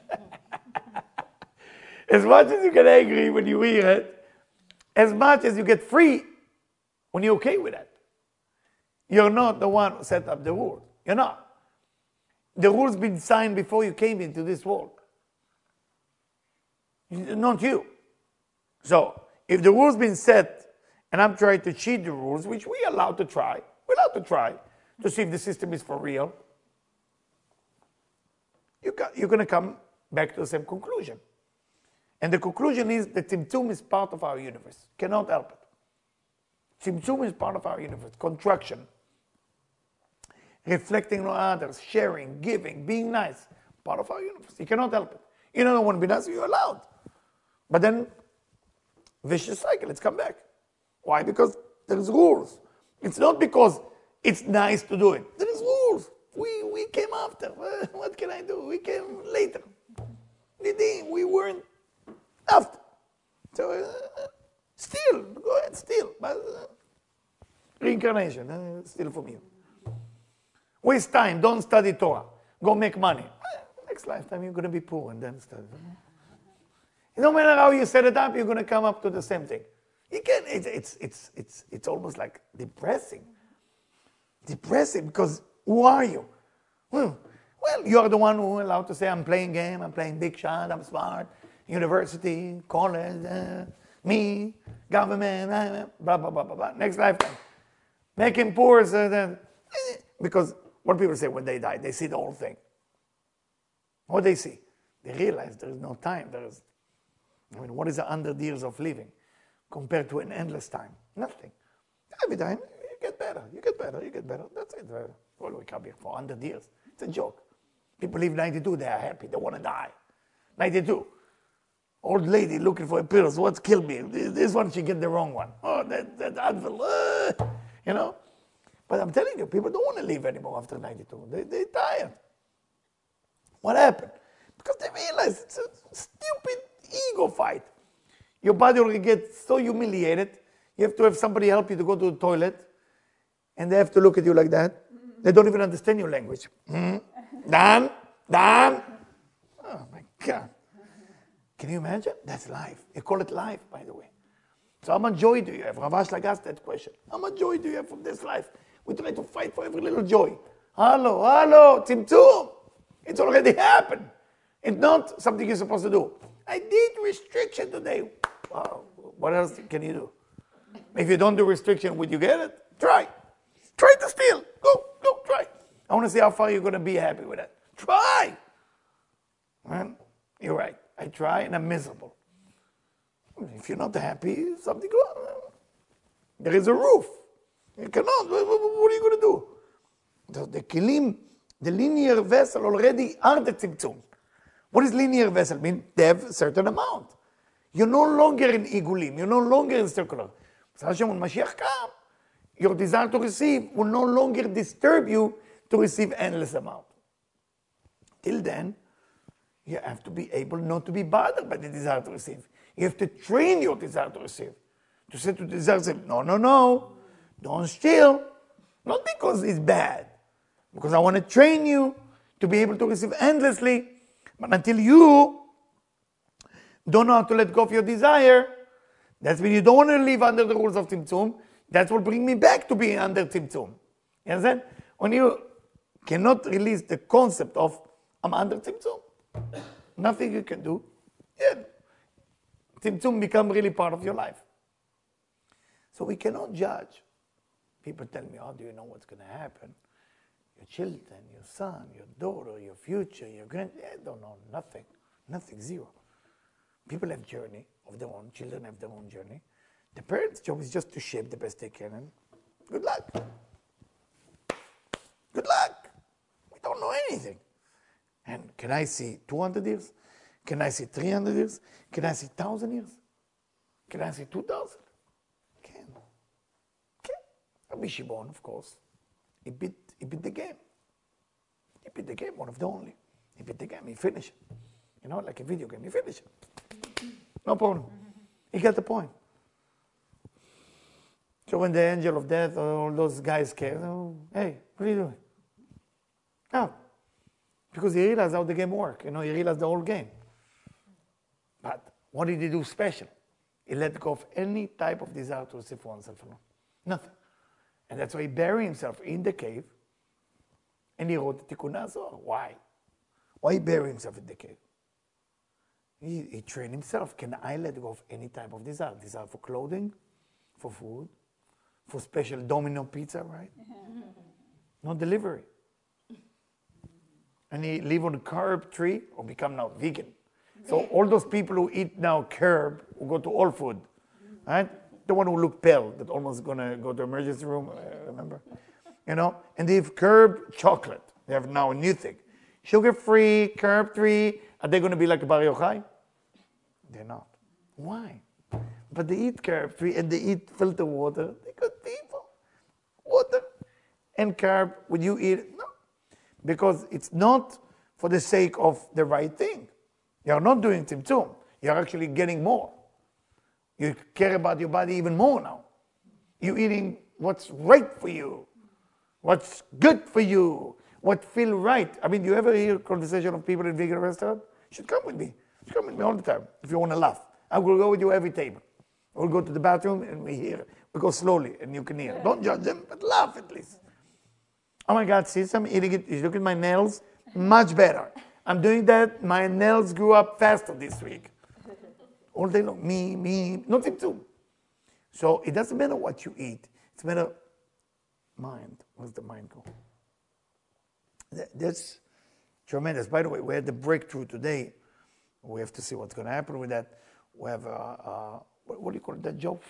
As much as you get angry when you hear it, as much as you get free when you're okay with it. You're not the one who set up the rules. You're not. The rules been signed before you came into this world. Not you. So, if the rules been set, and I'm trying to cheat the rules, which we're allowed to try, to see if the system is for real, you're going to come back to the same conclusion. And the conclusion is that Tzimtzum is part of our universe. Cannot help it. Tzimtzum is part of our universe. Contraction. Reflecting on others, sharing, giving, being nice. Part of our universe. You cannot help it. You don't want to be nice, you're allowed. But then, vicious cycle, it's come back. Why? Because there's rules. It's not because it's nice to do it. There is rules. We came after. What can I do? We came later. We weren't after. So, steal. Go ahead, steal. But, reincarnation, steal from you. Waste time. Don't study Torah. Go make money. Next lifetime, you're going to be poor and then study. No matter how you set it up, you're going to come up to the same thing. You can. It's almost like depressing. Depressing because who are you? Well, you are the one who is allowed to say, I'm playing game, I'm playing big shot, I'm smart, university, college, me, government, blah, blah, blah, blah, blah. Next lifetime. Making poor, because what people say when they die, they see the whole thing. What they see? They realize there is no time. What is 100 years of living compared to an endless time? Nothing. Every time, you get better, you get better, you get better. That's it. Well, we come here for 100 years. It's a joke. People live 92, they are happy, they want to die. 92. Old lady looking for pills, what's killed me? This one, she get the wrong one. Oh, that Advil, you know? But I'm telling you, people don't want to live anymore after 92. They're tired. What happened? Because they realize it's a stupid ego fight. Your body will get so humiliated, you have to have somebody help you to go to the toilet, and they have to look at you like that. They don't even understand your language. Dan? Oh my God. Can you imagine? That's life. You call it life, by the way. So how much joy do you have? Rav Ashlag asked that question. How much joy do you have from this life? We try to fight for every little joy. Hello, Tzimtzum. It's already happened. It's not something you're supposed to do. I did restriction today. Wow, what else can you do? If you don't do restriction, would you get it? Try. Try to steal. Go, try. I want to see how far you're going to be happy with it. Try. Man, you're right. I try and I'm miserable. If you're not happy, something wrong. There is a roof. You cannot. What are you going to do? The kelim, the linear vessel already are the tzimtzum. What does linear vessel mean? They have a certain amount. You're no longer in igulim. You're no longer in circular. When Mashiach comes, your desire to receive will no longer disturb you to receive endless amount. Till then, you have to be able not to be bothered by the desire to receive. You have to train your desire to receive. To say to the desire, say, no, don't steal. Not because it's bad. Because I want to train you to be able to receive endlessly. But until you don't know how to let go of your desire, that's when you don't want to live under the rules of Tzimtzum. That will bring me back to being under Tzimtzum. You understand? When you cannot release the concept of, I'm under Tzimtzum, nothing you can do, Tzimtzum become really part of your life. So we cannot judge. People tell me, how do you know what's going to happen? Your children, your son, your daughter, your future, your I don't know, nothing. Nothing, zero. People have journey of their own. Children have their own journey. The parents' job is just to shape the best they can. And good luck. Good luck. We don't know anything. And can I see 200 years? Can I see 300 years? Can I see 1,000 years? Can I see 2,000? Can. Rabbi Shimon, of course, he beat the game. He beat the game, one of the only. He beat the game, he finished it. You know, like a video game, he finished it. No problem. He got the point. So when the angel of death or all those guys came, oh, hey, what are you doing? No. Because he realized how the game works. He realized the whole game. But what did he do special? He let go of any type of desire to receive for oneself alone. Nothing. And that's why he buried himself in the cave and he wrote the Tikkun HaZohar. Why? Why he buried himself in the cave? He trained himself. Can I let go of any type of desire? Desire for clothing, for food, for special Domino pizza, right? No delivery. And he live on a carb tree or become now vegan. So all those people who eat now carb, who go to all food, right? The one who look pale, that almost gonna go to emergency room, remember? And they have carb chocolate. They have now a new thing. Sugar-free, carb-free. Are they gonna be like a Bar Yochai? They're not. Why? But they eat carb-free and they eat filtered water. They're good people. Water and carb, would you eat it? No. Because it's not for the sake of the right thing. You are not doing tzimtzum. You are actually getting more. You care about your body even more now. You're eating what's right for you, what's good for you, what feels right. I mean, you ever hear a conversation of people in vegan restaurant? You should come with me. You should come with me all the time if you want to laugh. I will go with you every table. We'll go to the bathroom and we hear. We go slowly and you can hear. Don't judge them, but laugh at least. Oh my God, see, I'm eating it. You look at my nails, much better. I'm doing that. My nails grew up faster this week. All day long, me, nothing too. So it doesn't matter what you eat. It's matter mind. Where's the mind go? That's tremendous. By the way, we had the breakthrough today. We have to see what's going to happen with that. We have what do you call it, that job?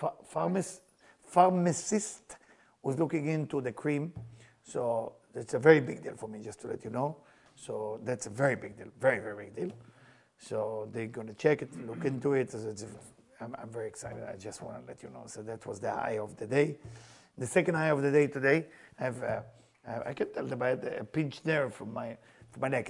Pharmacist was looking into the cream. So it's a very big deal for me, just to let you know. So that's a very big deal, very, very big deal. So they're going to check it, look into it. I'm very excited. I just want to let you know. So that was the high of the day. The second high of the day today, I can tell about a pinched nerve from my neck.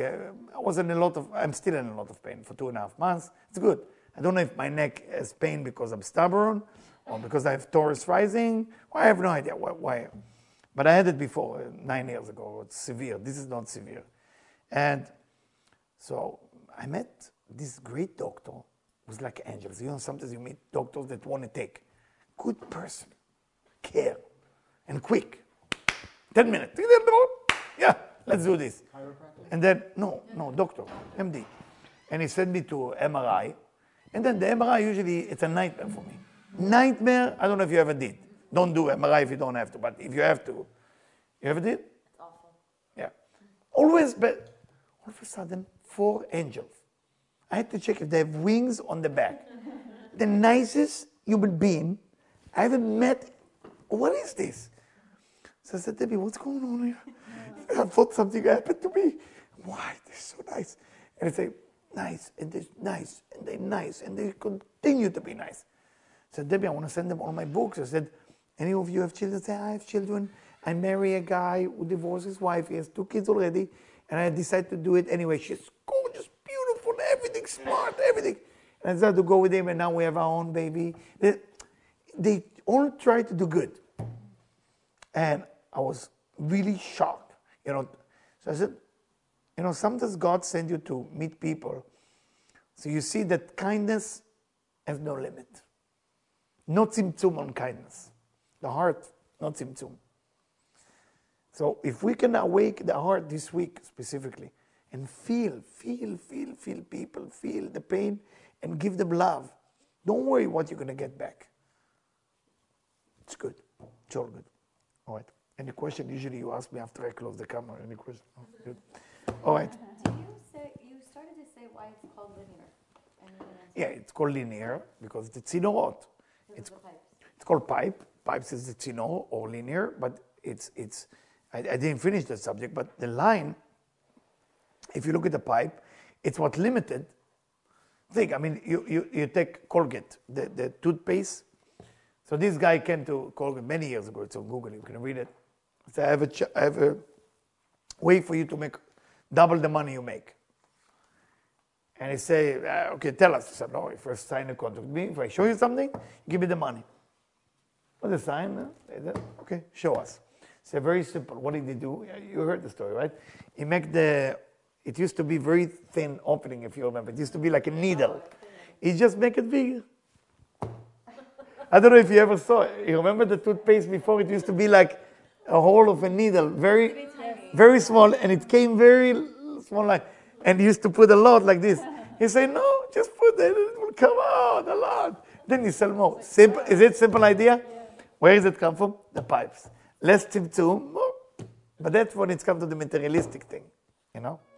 I'm still in a lot of pain for 2.5 months. It's good. I don't know if my neck has pain because I'm stubborn or because I have Taurus rising. Well, I have no idea why. But I had it before, 9 years ago. It's severe. This is not severe. And so I met this great doctor who's like angels. Sometimes you meet doctors that want to take. Good person, care, and quick. 10 minutes. Yeah, let's do this. Chiropractor? And then, no, doctor, MD. And he sent me to MRI. And then the MRI, usually, it's a nightmare for me. Nightmare, I don't know if you ever did. Don't do MRI if you don't have to, but if you have to. You ever did? It's awful. Yeah. Always, but all of a sudden, 4 angels. I had to check if they have wings on the back. The nicest human being I haven't met. What is this? So I said, Debbie, what's going on here? I thought something happened to me. Why? They're so nice. And I say, nice, and they're nice, and they're nice, and they continue to be nice. I said, Debbie, I want to send them all my books. I said, any of you have children? I said, I have children. I marry a guy who divorced his wife. He has 2 kids already. And I decided to do it anyway. She's gorgeous, beautiful, everything, smart, everything. And I decided to go with him, and now we have our own baby. They all try to do good. And I was really shocked. So I said, sometimes God sends you to meet people. So you see that kindness has no limit. No tzimtzum on kindness. The heart, not tzimtzum. So if we can awake the heart this week specifically and feel people, feel the pain and give them love, don't worry what you're going to get back. It's good. It's all good. All right. Any question? Usually you ask me after I close the camera. Any question? Oh, good. All right. You started to say why it's called linear. Yeah, it's called linear because it's tzinorot. It's called pipe. Pipes is the tzino or linear, but I didn't finish the subject, but the line, if you look at the pipe, it's what limited. Think, I mean, you take Colgate, the toothpaste. So this guy came to Colgate many years ago. It's on Google. You can read it. So I have a way for you to make double the money you make. And he say, okay, tell us. I said, no, if you first sign a contract with me, if I show you something, give me the money. What's the sign? Okay, show us. So very simple. What did he do? You heard the story, right? He make it used to be very thin opening, if you remember. It used to be like a needle. He just make it bigger. I don't know if you ever saw it. You remember the toothpaste before? It used to be like a hole of a needle, very, very small, and it came very small, and he used to put a lot like this. He said, no, just put it, it will come out a lot. Then you sell more. Simple, is it simple idea? Where does it come from? The pipes. Less tzimtzum, more. But that's when it's come to the materialistic thing, you know?